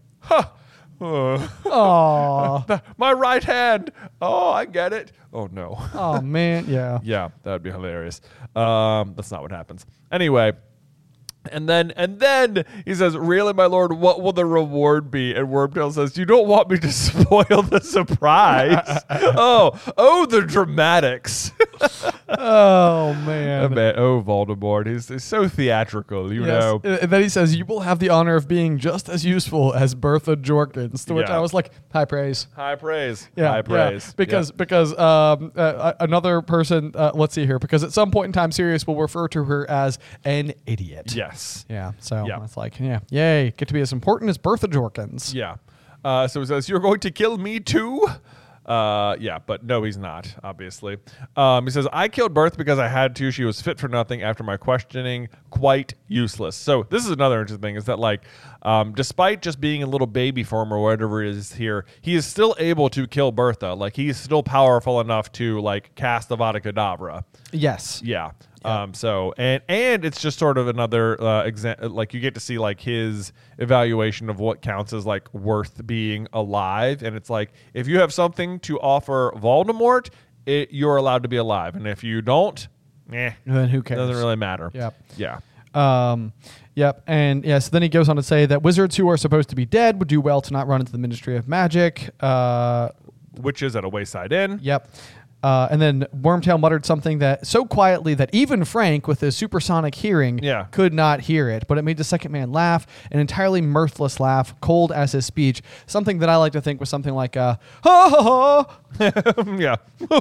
my right hand. Oh, I get it. Oh no. Oh man, yeah. Yeah, that would be hilarious. That's not what happens. Anyway. And then he says, really, my lord, what will the reward be? And Wormtail says, you don't want me to spoil the surprise. The dramatics. Oh, man. Voldemort. He's so theatrical, you know. And then he says, you will have the honor of being just as useful as Bertha Jorkins, to which I was like, high praise. High praise. Yeah, high praise. Because another person, let's see here, because at some point in time, Sirius will refer to her as an idiot. Yes. Yeah. So it's like, yay, get to be as important as Bertha Jorkins. Yeah. So he says, you're going to kill me too? But no, he's not, obviously. He says, I killed Bertha because I had to. She was fit for nothing after my questioning. Quite useless. So this is another interesting thing, is that like, despite just being a little baby form or whatever it is here, he is still able to kill Bertha. Like, he's still powerful enough to like cast Avada Kedavra. Yes. Yeah. So it's just sort of another example. Like, you get to see like his evaluation of what counts as like worth being alive, and it's like, if you have something to offer Voldemort, you're allowed to be alive, and if you don't, then who cares? It doesn't really matter. Yep. Yeah. Yep. And yes, then he goes on to say that wizards who are supposed to be dead would do well to not run into the Ministry of Magic, which is at a wayside inn. Yep. And then Wormtail muttered something that so quietly that even Frank, with his supersonic hearing, could not hear it. But it made the second man laugh, an entirely mirthless laugh, cold as his speech. Something that I like to think was something like, ha ha ha. Yeah.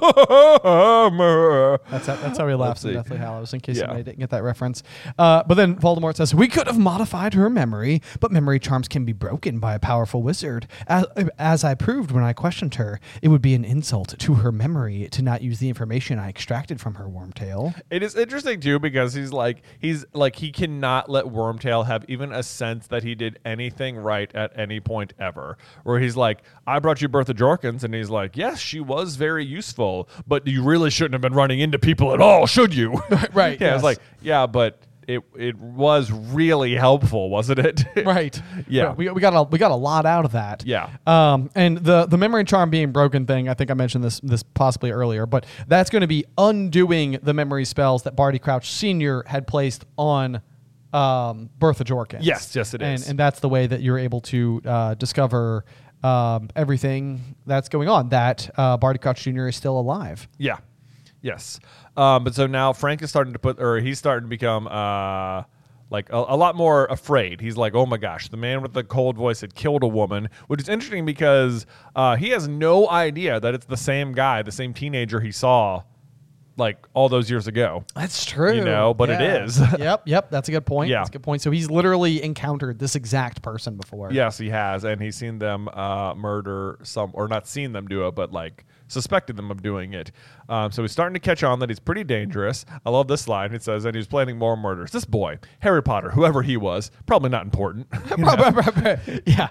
That's how he laughs in Deathly Hallows, in case somebody didn't get that reference. But then Voldemort says, we could have modified her memory, but memory charms can be broken by a powerful wizard. As I proved when I questioned her, it would be an insult to her memory to not use the information I extracted from her, Wormtail. It is interesting too, because he's like he cannot let Wormtail have even a sense that he did anything right at any point ever. Where he's like, I brought you Bertha Jorkins, and he's like, yes, she was very useful, but you really shouldn't have been running into people at all, should you? Right. Yeah, it's like, yeah, but it was really helpful, wasn't it? Right. Yeah. We got a lot out of that. Yeah. And the memory charm being broken thing, I think I mentioned this possibly earlier, but that's going to be undoing the memory spells that Barty Crouch Sr. had placed on Bertha Jorkins. Yes, it is. And that's the way that you're able to discover everything that's going on, that Barty Crouch Jr. is still alive. Yeah. Yes. But so now Frank is starting to he's starting to become like a lot more afraid. He's like, oh my gosh, the man with the cold voice had killed a woman, which is interesting because he has no idea that it's the same guy, the same teenager he saw like all those years ago. That's true. You know, but it is. Yep. That's a good point. Yeah. That's a good point. So he's literally encountered this exact person before. Yes, he has. And he's seen them murder or not seen them do it, but like suspected them of doing it. So he's starting to catch on that he's pretty dangerous. I love this line. It says, and he's planning more murders. This boy, Harry Potter, whoever he was, probably not important. Yeah.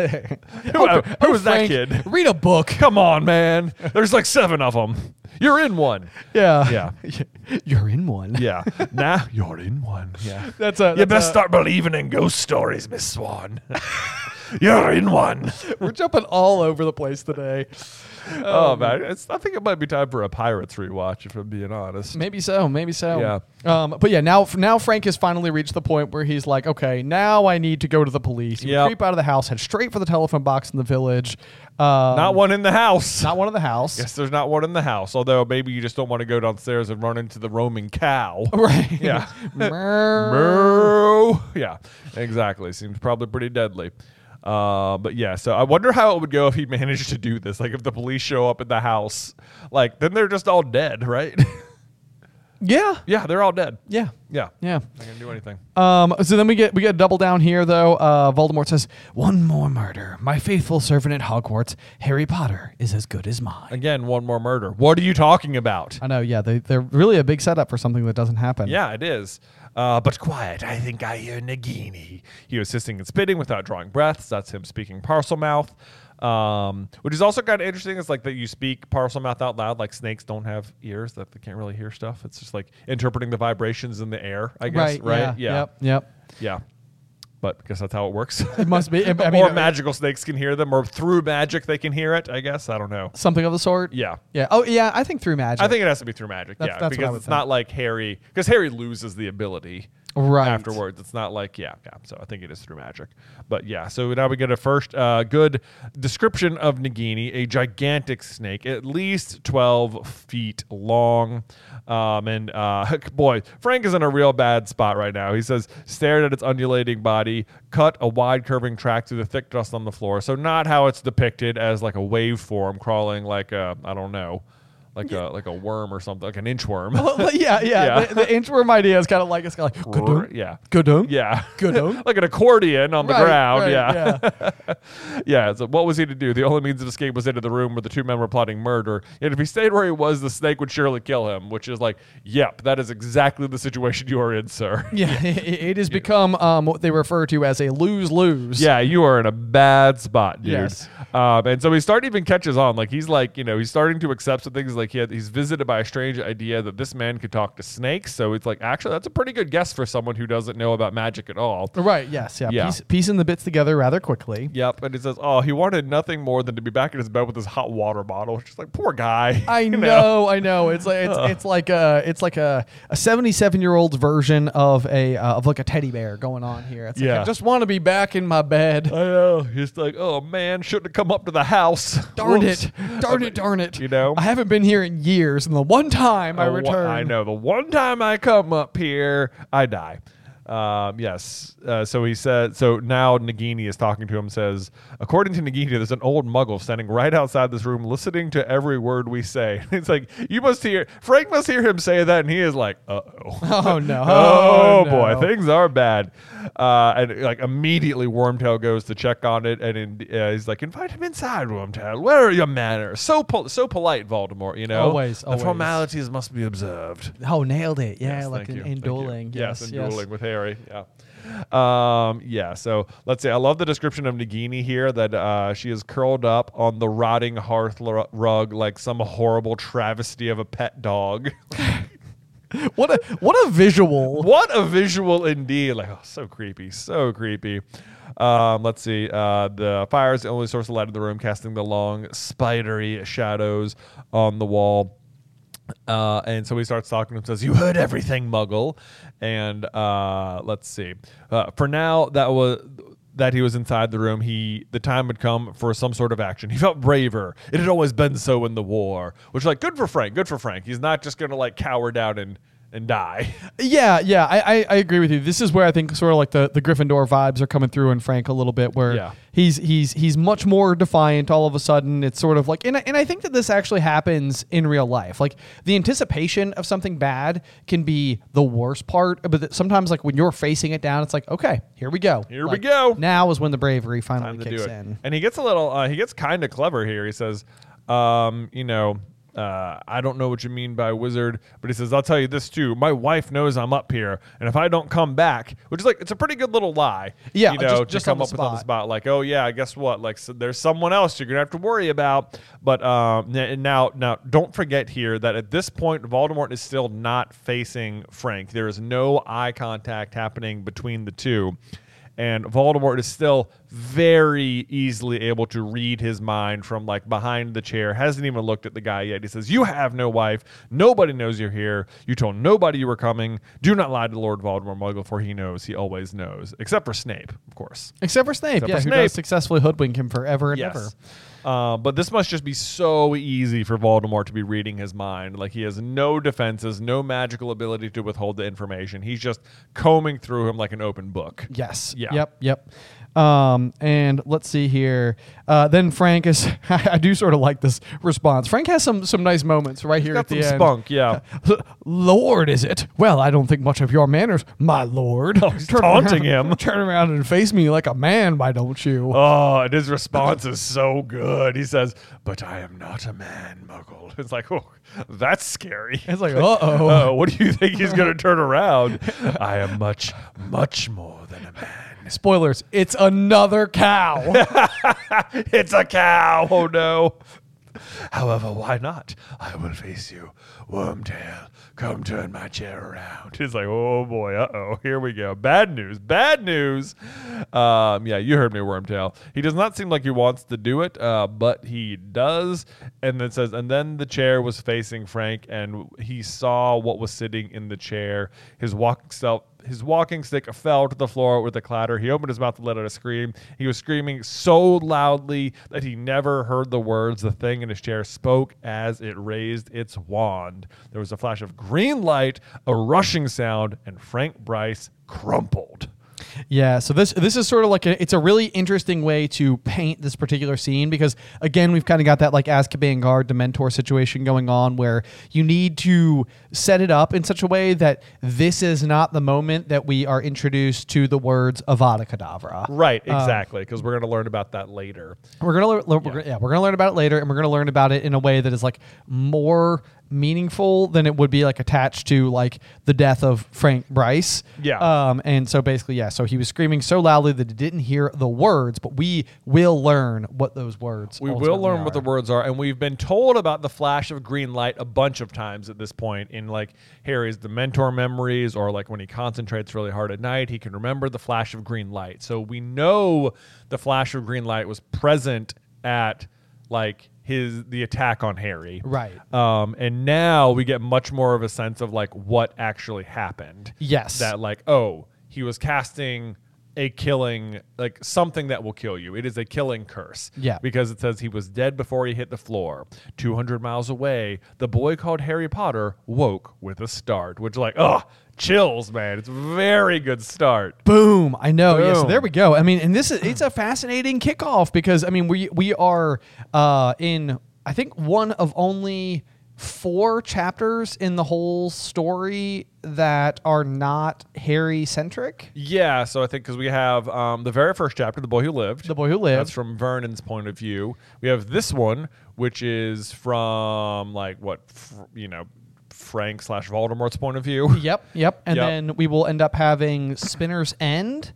Who was that kid? Read a book. Come on, man. There's like 7 of them. You're in one. Yeah. You're in one. Yeah. Nah, you're in one. Yeah. You best start believing in ghost stories, Miss Swan. You're in one. We're jumping all over the place today. Oh, man. I think it might be time for a Pirates rewatch, if I'm being honest. Maybe so. Yeah. But yeah, now Frank has finally reached the point where he's like, okay, now I need to go to the police. He would creep out of the house, head straight for the telephone box in the village. Not one in the house. Not one in the house. Yes, there's not one in the house. Although maybe you just don't want to go downstairs and run into the roaming cow. Right. Yeah. Moo. Yeah, exactly. Seems probably pretty deadly. But yeah, so I wonder how it would go if he managed to do this. Like if the police show up at the house, like then they're just all dead, right? Yeah. Yeah, they're all dead. Yeah. Yeah. Yeah. Not gonna do anything. So then we get a double down here though. Voldemort says, one more murder. My faithful servant at Hogwarts, Harry Potter, is as good as mine. Again, one more murder. What are you talking about? I know, yeah. They're really a big setup for something that doesn't happen. Yeah, it is. But quiet, I think I hear Nagini. He was hissing and spitting without drawing breaths. That's him speaking Parselmouth. Which is also kind of interesting. It's like that you speak Parselmouth out loud. Like snakes don't have ears, that they can't really hear stuff. It's just like interpreting the vibrations in the air, I guess. Right? Yeah. Yep. Yeah. But I guess that's how it works. It must be. Or magical snakes can hear them, or through magic they can hear it, I guess. I don't know. Something of the sort? Yeah. Yeah. Oh, yeah, I think through magic. I think it has to be through magic, That's because what I would it's not like Harry, because Harry loses the ability afterwards. It's not like, so I think it is through magic. But yeah, so now we get a first good description of Nagini, a gigantic snake, at least 12 feet long. Boy, Frank is in a real bad spot right now. He says, stared at its undulating body, cut a wide curving track through the thick dust on the floor. So not how it's depicted as like a waveform crawling like a, I don't know, like a worm or something, like an inchworm. Yeah. The inchworm idea is kind of like, it's kind of like, Good-dunk. Yeah. Like an accordion on the ground. Yeah. So what was he to do? The only means of escape was into the room where the two men were plotting murder. And if he stayed where he was, the snake would surely kill him, which is like, yep, that is exactly the situation you are in, sir. Yeah. It has become what they refer to as a lose-lose. Yeah, you are in a bad spot, dude. Yes. And so he started even catches on. Like he's like, he's starting to accept some things. Like he's visited by a strange idea that this man could talk to snakes. So it's like, actually, that's a pretty good guess for someone who doesn't know about magic at all. Right. Yes. Yeah. Piecing the bits together rather quickly. Yep. And he says, he wanted nothing more than to be back in his bed with his hot water bottle. It's just like, poor guy. I know. It's like a 77-year-old's version of like a teddy bear going on here. It's like, I just want to be back in my bed. I know. He's like, oh man, shouldn't have come up to the house. Darn it. I haven't I haven't been here in years, and the one time I return. I know. The one time I come up here, I die. Yes. So he said, so now Nagini is talking to him, says, according to Nagini, there's an old muggle standing right outside this room listening to every word we say. It's like, Frank must hear him say that, and he is like, uh-oh. Oh, no. Oh, no. boy. Things are bad. And like immediately Wormtail goes to check on it, and he's like, invite him inside, Wormtail. Where are your manners? So polite, Voldemort, you know? Always. The formalities must be observed. Oh, nailed it. Yeah, Yes, like thank you. in Thank dueling. you. Yes, in dueling with Harry. Yeah. So let's see. I love the description of Nagini here, that she is curled up on the rotting hearth rug like some horrible travesty of a pet dog. What a visual. What a visual indeed. Like, oh, so creepy. Let's see. The fire is the only source of light in the room, casting the long, spidery shadows on the wall. And so he starts talking to him, says, you heard everything, Muggle. And let's see. For now, that he was inside the room, the time had come for some sort of action. He felt braver. It had always been so in the war. Which, like, good for Frank. He's not just going to, like, cower down and die. Yeah, I agree with you. This is where I think sort of like the Gryffindor vibes are coming through in Frank a little bit, where he's much more defiant all of a sudden. It's sort of like, and I think that this actually happens in real life. Like, the anticipation of something bad can be the worst part, but sometimes, like, when you're facing it down, it's like, okay, here we go. Here we go. Now is when the bravery finally Time to kicks do it. in. And he gets he gets kind of clever here. He says, I don't know what you mean by wizard, but he says, I'll tell you this too. My wife knows I'm up here, and if I don't come back, which is like, it's a pretty good little lie. Yeah, just come up with on the spot. Like, oh yeah, guess what? Like, so there's someone else you're gonna have to worry about. But now, don't forget here that at this point, Voldemort is still not facing Frank. There is no eye contact happening between the two. And Voldemort is still very easily able to read his mind from, like, behind the chair. Hasn't even looked at the guy yet. He says, you have no wife. Nobody knows you're here. You told nobody you were coming. Do not lie to Lord Voldemort, Muggle, for he knows. He always knows. Except for Snape, of course. Except for Snape, who does successfully hoodwink him forever and ever. But this must just be so easy for Voldemort to be reading his mind. Like, he has no defenses, no magical ability to withhold the information. He's just combing through him like an open book. Yes. Yeah. Yep. And let's see here. Then Frank is, I do sort of like this response. Frank has some nice moments right here at the end. Spunk, yeah. Lord, is it? Well, I don't think much of your manners, my lord. Oh, he's taunting him. Turn around and face me like a man, why don't you? Oh, and his response is so good. He says, but I am not a man, Muggle. It's like, oh, that's scary. It's like, uh-oh. What do you think he's going to turn around? I am much, much more than a man. Spoilers, it's another cow. It's a cow. Oh, no. However, why not? I will face you. Wormtail, come turn my chair around. It's like, oh, boy. Uh-oh. Here we go. Bad news. Yeah, you heard me, Wormtail. He does not seem like he wants to do it, but he does. And it says, and then the chair was facing Frank, and he saw what was sitting in the chair. His walking stick fell to the floor with a clatter. He opened his mouth to let out a scream. He was screaming so loudly that he never heard the words. The thing in his chair spoke as it raised its wand. There was a flash of green light, a rushing sound, and Frank Bryce crumpled. Yeah, so this is sort of like it's a really interesting way to paint this particular scene, because again, we've kind of got that like Azkaban guard Dementor situation going on, where you need to set it up in such a way that this is not the moment that we are introduced to the words Avada Kedavra. Right, exactly, because we're going to learn about that later. We're going to learn about it later, and we're going to learn about it in a way that is like more meaningful than it would be like attached to like the death of Frank Bryce. Yeah. And so basically, so he was screaming so loudly that he didn't hear the words, but we will learn what those words We will learn what the words are, and we've been told about the flash of green light a bunch of times at this point in like Harry's Dementor memories, or like when he concentrates really hard at night, he can remember the flash of green light. So we know the flash of green light was present at like the attack on Harry. Right. And now we get much more of a sense of like what actually happened. Yes. That like, oh, he was casting a killing, like something that will kill you. It is a killing curse. Yeah. Because it says he was dead before he hit the floor. 200 miles away, the boy called Harry Potter woke with a start, which like, chills, man. It's a very good start. Boom. I know. Boom. Yeah, so there we go. I mean, and it's a fascinating kickoff because, I mean, we are in, I think, one of only 4 chapters in the whole story that are not Harry-centric. Yeah, so I think because we have the very first chapter, The Boy Who Lived. The Boy Who Lived. That's from Vernon's point of view. We have this one, which is from, like, Frank/Voldemort's point of view. Yep. And then we will end up having Spinner's End,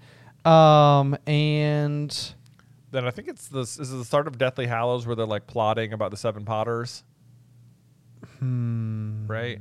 and Then I think this is the start of Deathly Hallows where they're, like, plotting about the 7 Potters. Right?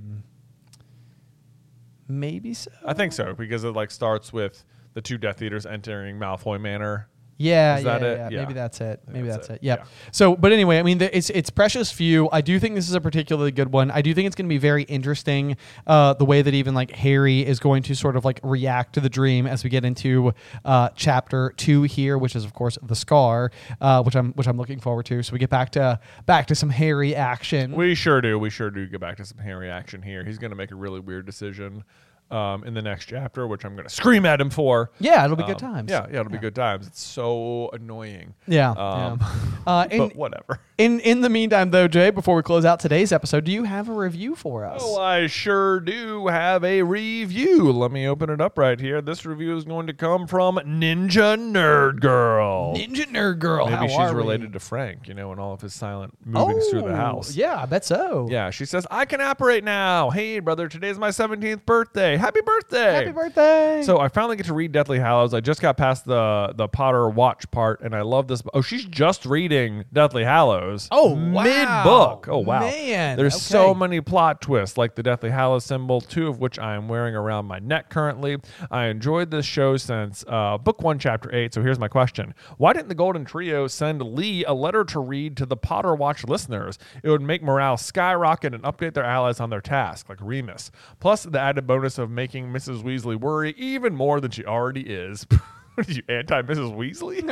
maybe so. I think so, because it, like, starts with the 2 Death Eaters entering Malfoy Manor. Yeah, Is that it? yeah. Yeah. Maybe that's it. Maybe that's it. Yeah. Yep. So, but anyway, I mean, it's Precious Few. I do think this is a particularly good one. I do think it's going to be very interesting, the way that even like Harry is going to sort of like react to the dream as we get into chapter 2 here, which is of course the Scar, which I'm looking forward to. So we get back to some Harry action. We sure do. We sure do get back to some Harry action here. He's going to make a really weird decision in the next chapter, which I'm going to scream at him for. Yeah, it'll be good times. Yeah, it'll be good times. It's so annoying. Yeah. But whatever. In the meantime, though, Jay, before we close out today's episode, do you have a review for us? Oh, I sure do have a review. Let me open it up right here. This review is going to come from Ninja Nerd Girl. Ninja Nerd Girl. Maybe how she's are we? related to Frank, and all of his silent movings through the house. Yeah, I bet so. Yeah, she says, I can apparate now. Hey, brother, today's my 17th birthday. Happy birthday. Happy birthday. So I finally get to read Deathly Hallows. I just got past the Potter watch part, and I love this. Oh, she's just reading Deathly Hallows. Oh, wow. Mid-book. Oh, wow. Man. There's okay. so many plot twists, like the Deathly Hallows symbol, 2 of which I am wearing around my neck currently. I enjoyed this show since book 1, chapter 8. So here's my question. Why didn't the Golden Trio send Lee a letter to read to the Potter Watch listeners? It would make morale skyrocket and update their allies on their task, like Remus. Plus the added bonus of making Mrs. Weasley worry even more than she already is. What are you, anti-Mrs. Weasley?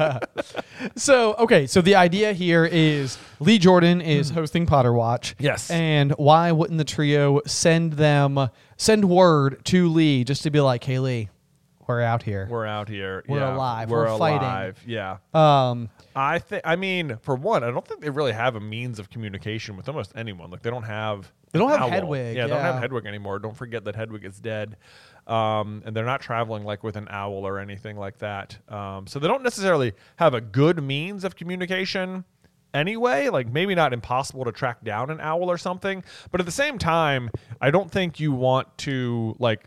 So the idea here is Lee Jordan is hosting Potter Watch. Yes. And why wouldn't the trio send word to Lee just to be like, hey, Lee, we're out here. We're out here. We're yeah. alive. We're We're alive. fighting. Yeah. I mean, for one, I don't think they really have a means of communication with almost anyone. Like, they don't have Owl. Hedwig. Yeah, they don't have Hedwig anymore. Don't forget that Hedwig is dead. And they're not traveling like with an owl or anything like that. So they don't necessarily have a good means of communication anyway. Like, maybe not impossible to track down an owl or something. But at the same time, I don't think you want to like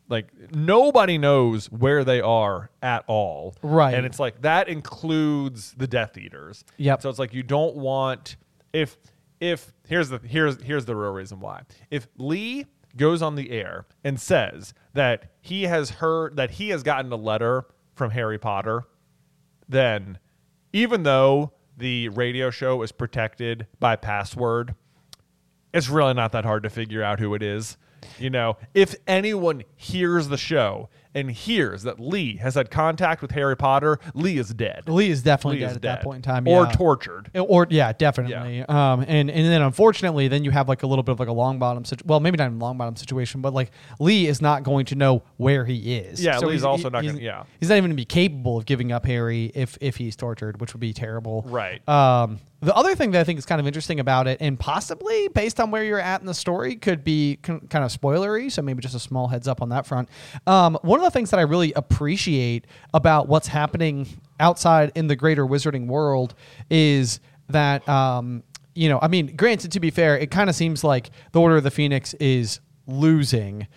nobody knows where they are at all. Right. And it's like that includes the Death Eaters. Yep. So it's like you don't want if here's the real reason why. If Lee goes on the air and says that he has gotten a letter from Harry Potter, then even though the radio show is protected by password, it's really not that hard to figure out who it is. If anyone hears the show and hears that Lee has had contact with Harry Potter, Lee is dead. Lee is definitely dead at that point in time. Yeah. Or tortured. Definitely. Yeah. And then unfortunately, then you have like a little bit of like a Longbottom situation. Well, maybe not a Longbottom situation, but like Lee is not going to know where he is. Yeah, so Lee's also not going to, yeah. He's not even going to be capable of giving up Harry if he's tortured, which would be terrible. Right. The other thing that I think is kind of interesting about it, and possibly based on where you're at in the story, could be kind of spoilery, so maybe just a small heads up on that front. One of the things that I really appreciate about what's happening outside in the greater wizarding world is that, granted, to be fair, it kind of seems like the Order of the Phoenix is losing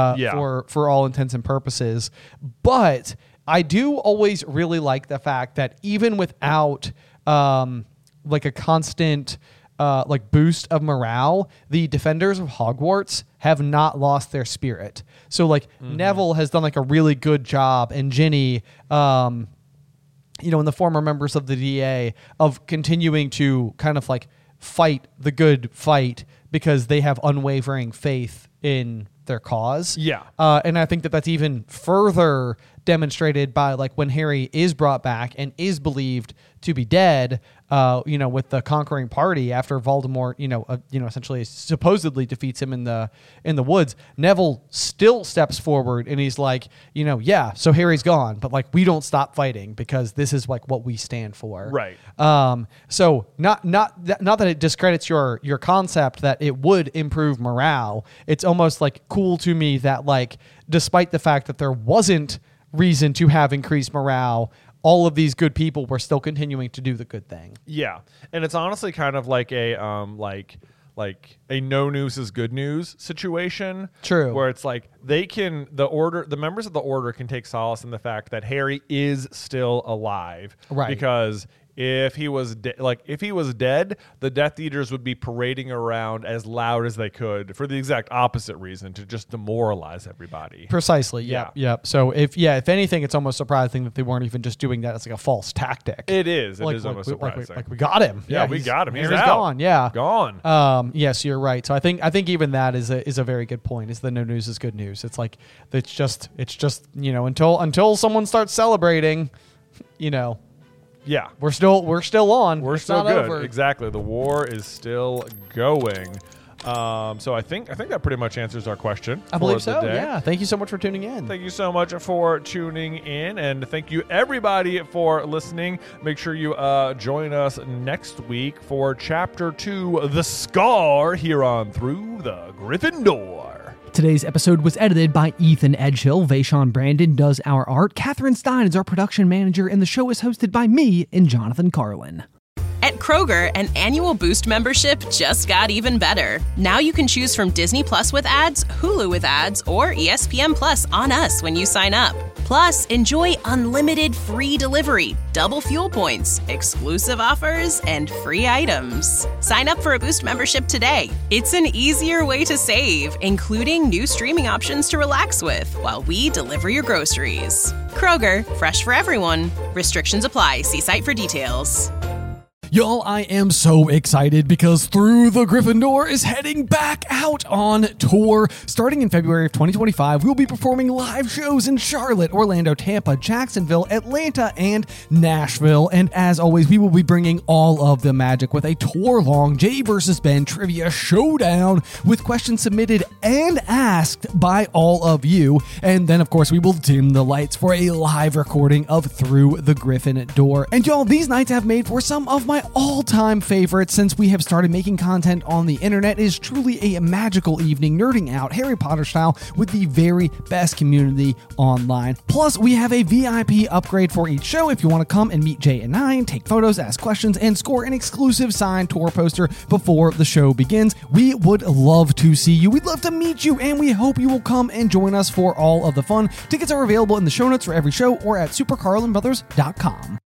for all intents and purposes. But I do always really like the fact that even without like a constant boost of morale, the defenders of Hogwarts have not lost their spirit. So Neville has done like a really good job, and Ginny, and the former members of the DA, of continuing to kind of like fight the good fight because they have unwavering faith in their cause. Yeah. And I think that that's even further demonstrated by like when Harry is brought back and is believed to be dead, with the conquering party after Voldemort, essentially supposedly defeats him in the woods. Neville still steps forward and he's like, so Harry's gone, but like we don't stop fighting because this is like what we stand for. Right. So not that it discredits your concept that it would improve morale. It's almost like cool to me that like despite the fact that there wasn't reason to have increased morale, all of these good people were still continuing to do the good thing. Yeah. And it's honestly kind of like a like a no news is good news situation. True. Where it's like the members of the order can take solace in the fact that Harry is still alive. Right. Because if he was dead, the Death Eaters would be parading around as loud as they could for the exact opposite reason, to just demoralize everybody. Precisely. Yep. So if anything, it's almost surprising that they weren't even just doing that as like a false tactic. It is. It is almost surprising. Like we got him. Yeah, we got him. He's Harry's out. gone. Yeah. Gone. Yes, you're right. So I think even that is a very good point. Is the no news is good news. It's like it's just until someone starts celebrating, Yeah. We're still on. We're It's still not good. over. Exactly. The war is still going. So I think that pretty much answers our question. I believe for the so. day. Yeah. Thank you so much for tuning in. Thank you so much for tuning in, and thank you everybody for listening. Make sure you join us next week for Chapter 2, The Scar, here on Through the Gryffindor. Today's episode was edited by Ethan Edgehill. Vaishon Brandon does our art. Catherine Stein is our production manager, and the show is hosted by me and Jonathan Carlin. At Kroger, an annual Boost membership just got even better. Now you can choose from Disney Plus with ads, Hulu with ads, or ESPN Plus on us when you sign up. Plus, enjoy unlimited free delivery, double fuel points, exclusive offers, and free items. Sign up for a Boost membership today. It's an easier way to save, including new streaming options to relax with while we deliver your groceries. Kroger, fresh for everyone. Restrictions apply. See site for details. Y'all, I am so excited because Through the Gryffindor is heading back out on tour. Starting in February of 2025, we'll be performing live shows in Charlotte, Orlando, Tampa, Jacksonville, Atlanta, and Nashville. And as always, we will be bringing all of the magic with a tour-long Jay vs. Ben trivia showdown with questions submitted and asked by all of you. And then, of course, we will dim the lights for a live recording of Through the Gryffindor. And y'all, these nights have made for some of my all-time favorites since we have started making content on the internet. It is truly a magical evening nerding out Harry Potter style with the very best community online. Plus, we have a VIP upgrade for each show if you want to come and meet Jay and I, take photos, ask questions, and score an exclusive signed tour poster before the show begins. We would love to see you. We'd love to meet you, and we hope you will come and join us for all of the fun. Tickets are available in the show notes for every show or at supercarlinbrothers.com.